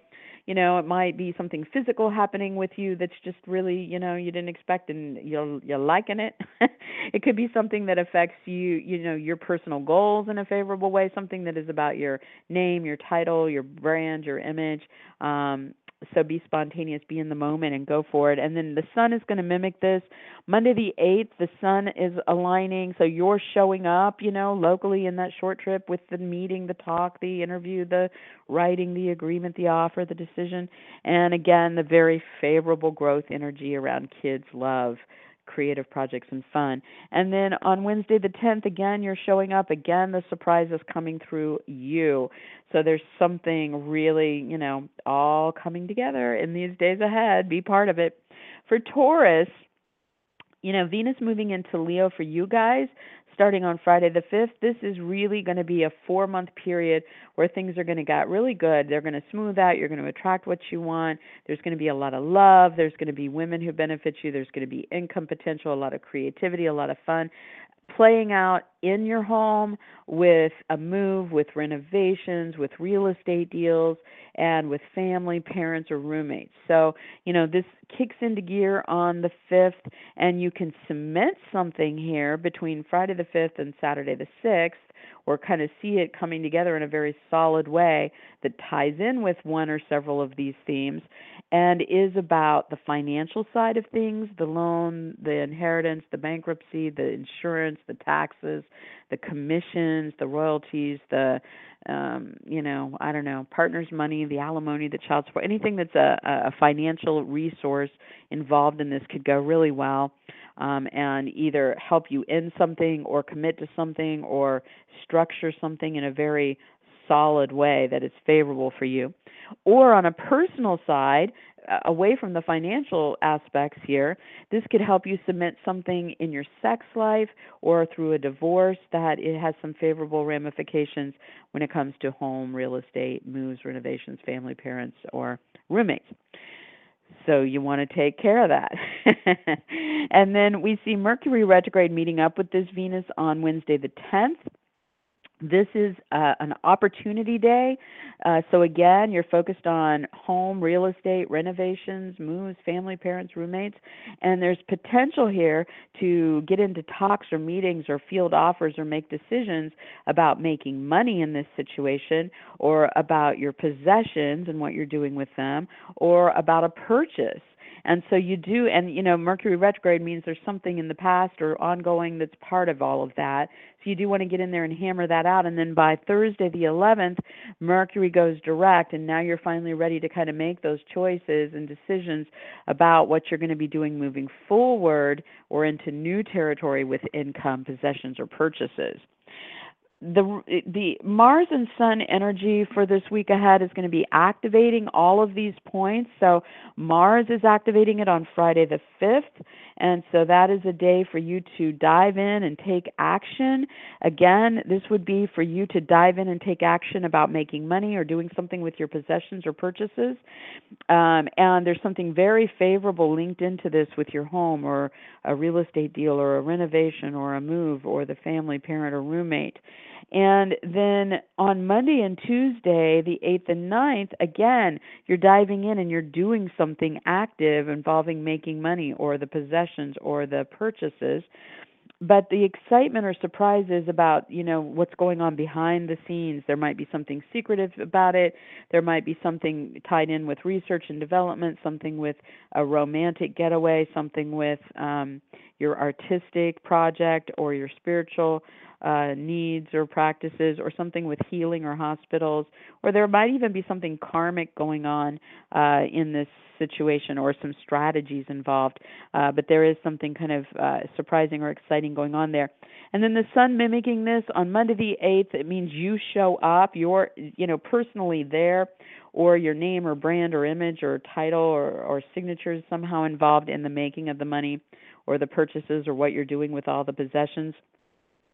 You know, it might be something physical happening with you that's just really, you know, you didn't expect and you're you're liking it. It could be something that affects you, you know, your personal goals in a favorable way, something that is about your name, your title, your brand, your image. Um, so be spontaneous, be in the moment, and go for it. And then the sun is going to mimic this. Monday the eighth, the sun is aligning, so you're showing up, you know, locally in that short trip with the meeting, the talk, the interview, the writing, the agreement, the offer, the decision. And again, the very favorable growth energy around kids, love, creative projects, and fun. And then on Wednesday the tenth, again, you're showing up. Again, the surprise is coming through you. So there's something really, you know, all coming together in these days ahead. Be part of it. For Taurus, you know, Venus moving into Leo for you guys starting on Friday the fifth, this is really going to be a four-month period where things are going to get really good. They're going to smooth out. You're going to attract what you want. There's going to be a lot of love. There's going to be women who benefit you. There's going to be income potential, a lot of creativity, a lot of fun playing out in your home with a move, with renovations, with real estate deals, and with family, parents, or roommates. So, you know, this kicks into gear on the fifth, and you can cement something here between Friday the fifth and Saturday the sixth, or kind of see it coming together in a very solid way that ties in with one or several of these themes and is about the financial side of things, the loan, the inheritance, the bankruptcy, the insurance, the taxes, the commissions, the royalties, the, um, you know, I don't know, partner's money, the alimony, the child support, anything that's a, a financial resource involved in this could go really well. Um, and either help you end something or commit to something or structure something in a very solid way that is favorable for you. Or on a personal side, uh, away from the financial aspects here, this could help you cement something in your sex life or through a divorce that it has some favorable ramifications when it comes to home, real estate, moves, renovations, family, parents, or roommates. So you want to take care of that. And then we see Mercury retrograde meeting up with this Venus on Wednesday the tenth. This is uh, an opportunity day. Uh, so again, you're focused on home, real estate, renovations, moves, family, parents, roommates. And there's potential here to get into talks or meetings or field offers or make decisions about making money in this situation, or about your possessions and what you're doing with them, or about a purchase. And so you do, and you know, Mercury retrograde means there's something in the past or ongoing that's part of all of that. So you do want to get in there and hammer that out. And then by Thursday the eleventh, Mercury goes direct, and now you're finally ready to kind of make those choices and decisions about what you're going to be doing moving forward or into new territory with income, possessions, or purchases. The the Mars and Sun energy for this week ahead is going to be activating all of these points. So Mars is activating it on Friday the fifth, and so that is a day for you to dive in and take action. Again, this would be for you to dive in and take action about making money or doing something with your possessions or purchases. Um, and there's something very favorable linked into this with your home or a real estate deal or a renovation or a move or the family, parent, or roommate. And then on Monday and Tuesday, the eighth and ninth, again, you're diving in and you're doing something active involving making money or the possessions or the purchases. But the excitement or surprise is about, you know, what's going on behind the scenes. There might be something secretive about it. There might be something tied in with research and development, something with a romantic getaway, something with um, your artistic project or your spiritual uh, needs or practices, or something with healing or hospitals. Or there might even be something karmic going on uh, in this situation, or some strategies involved, uh, but there is something kind of uh, surprising or exciting going on there. And then the sun mimicking this on Monday the eighth, it means you show up, you're, you know, personally there, or your name or brand or image or title or, or signature is somehow involved in the making of the money or the purchases or what you're doing with all the possessions.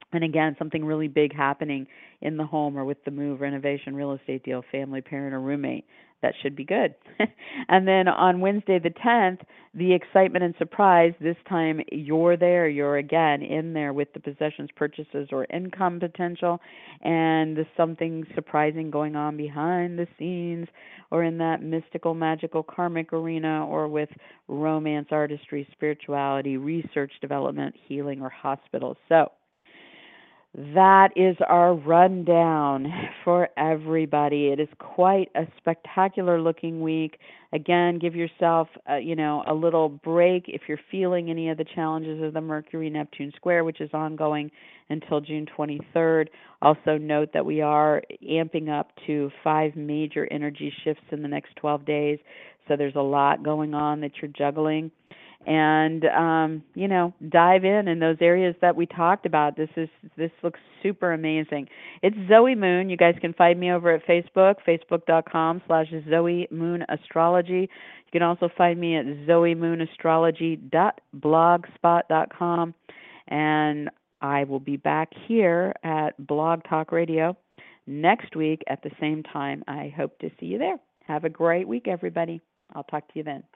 And again, something really big happening in the home or with the move, renovation, real estate deal, family, parent, or roommate. That should be good. And then on Wednesday the tenth, the excitement and surprise, this time you're there, you're again in there with the possessions, purchases, or income potential, and there's something surprising going on behind the scenes or in that mystical, magical, karmic arena, or with romance, artistry, spirituality, research, development, healing, or hospitals. So that is our rundown for everybody. It is quite a spectacular looking week. Again, give yourself, uh, you know, a little break if you're feeling any of the challenges of the Mercury-Neptune square, which is ongoing until June twenty-third. Also note that we are amping up to five major energy shifts in the next twelve days. So there's a lot going on that you're juggling. And um, you know, dive in in those areas that we talked about. This is this looks super amazing. It's Zoe Moon. You guys can find me over at Facebook, facebook.com slash Zoe Moon Astrology. You can also find me at zoe moon astrology dot blogspot dot com. And I will be back here at Blog Talk Radio next week at the same time. I hope to see you there. Have a great week, everybody. I'll talk to you then.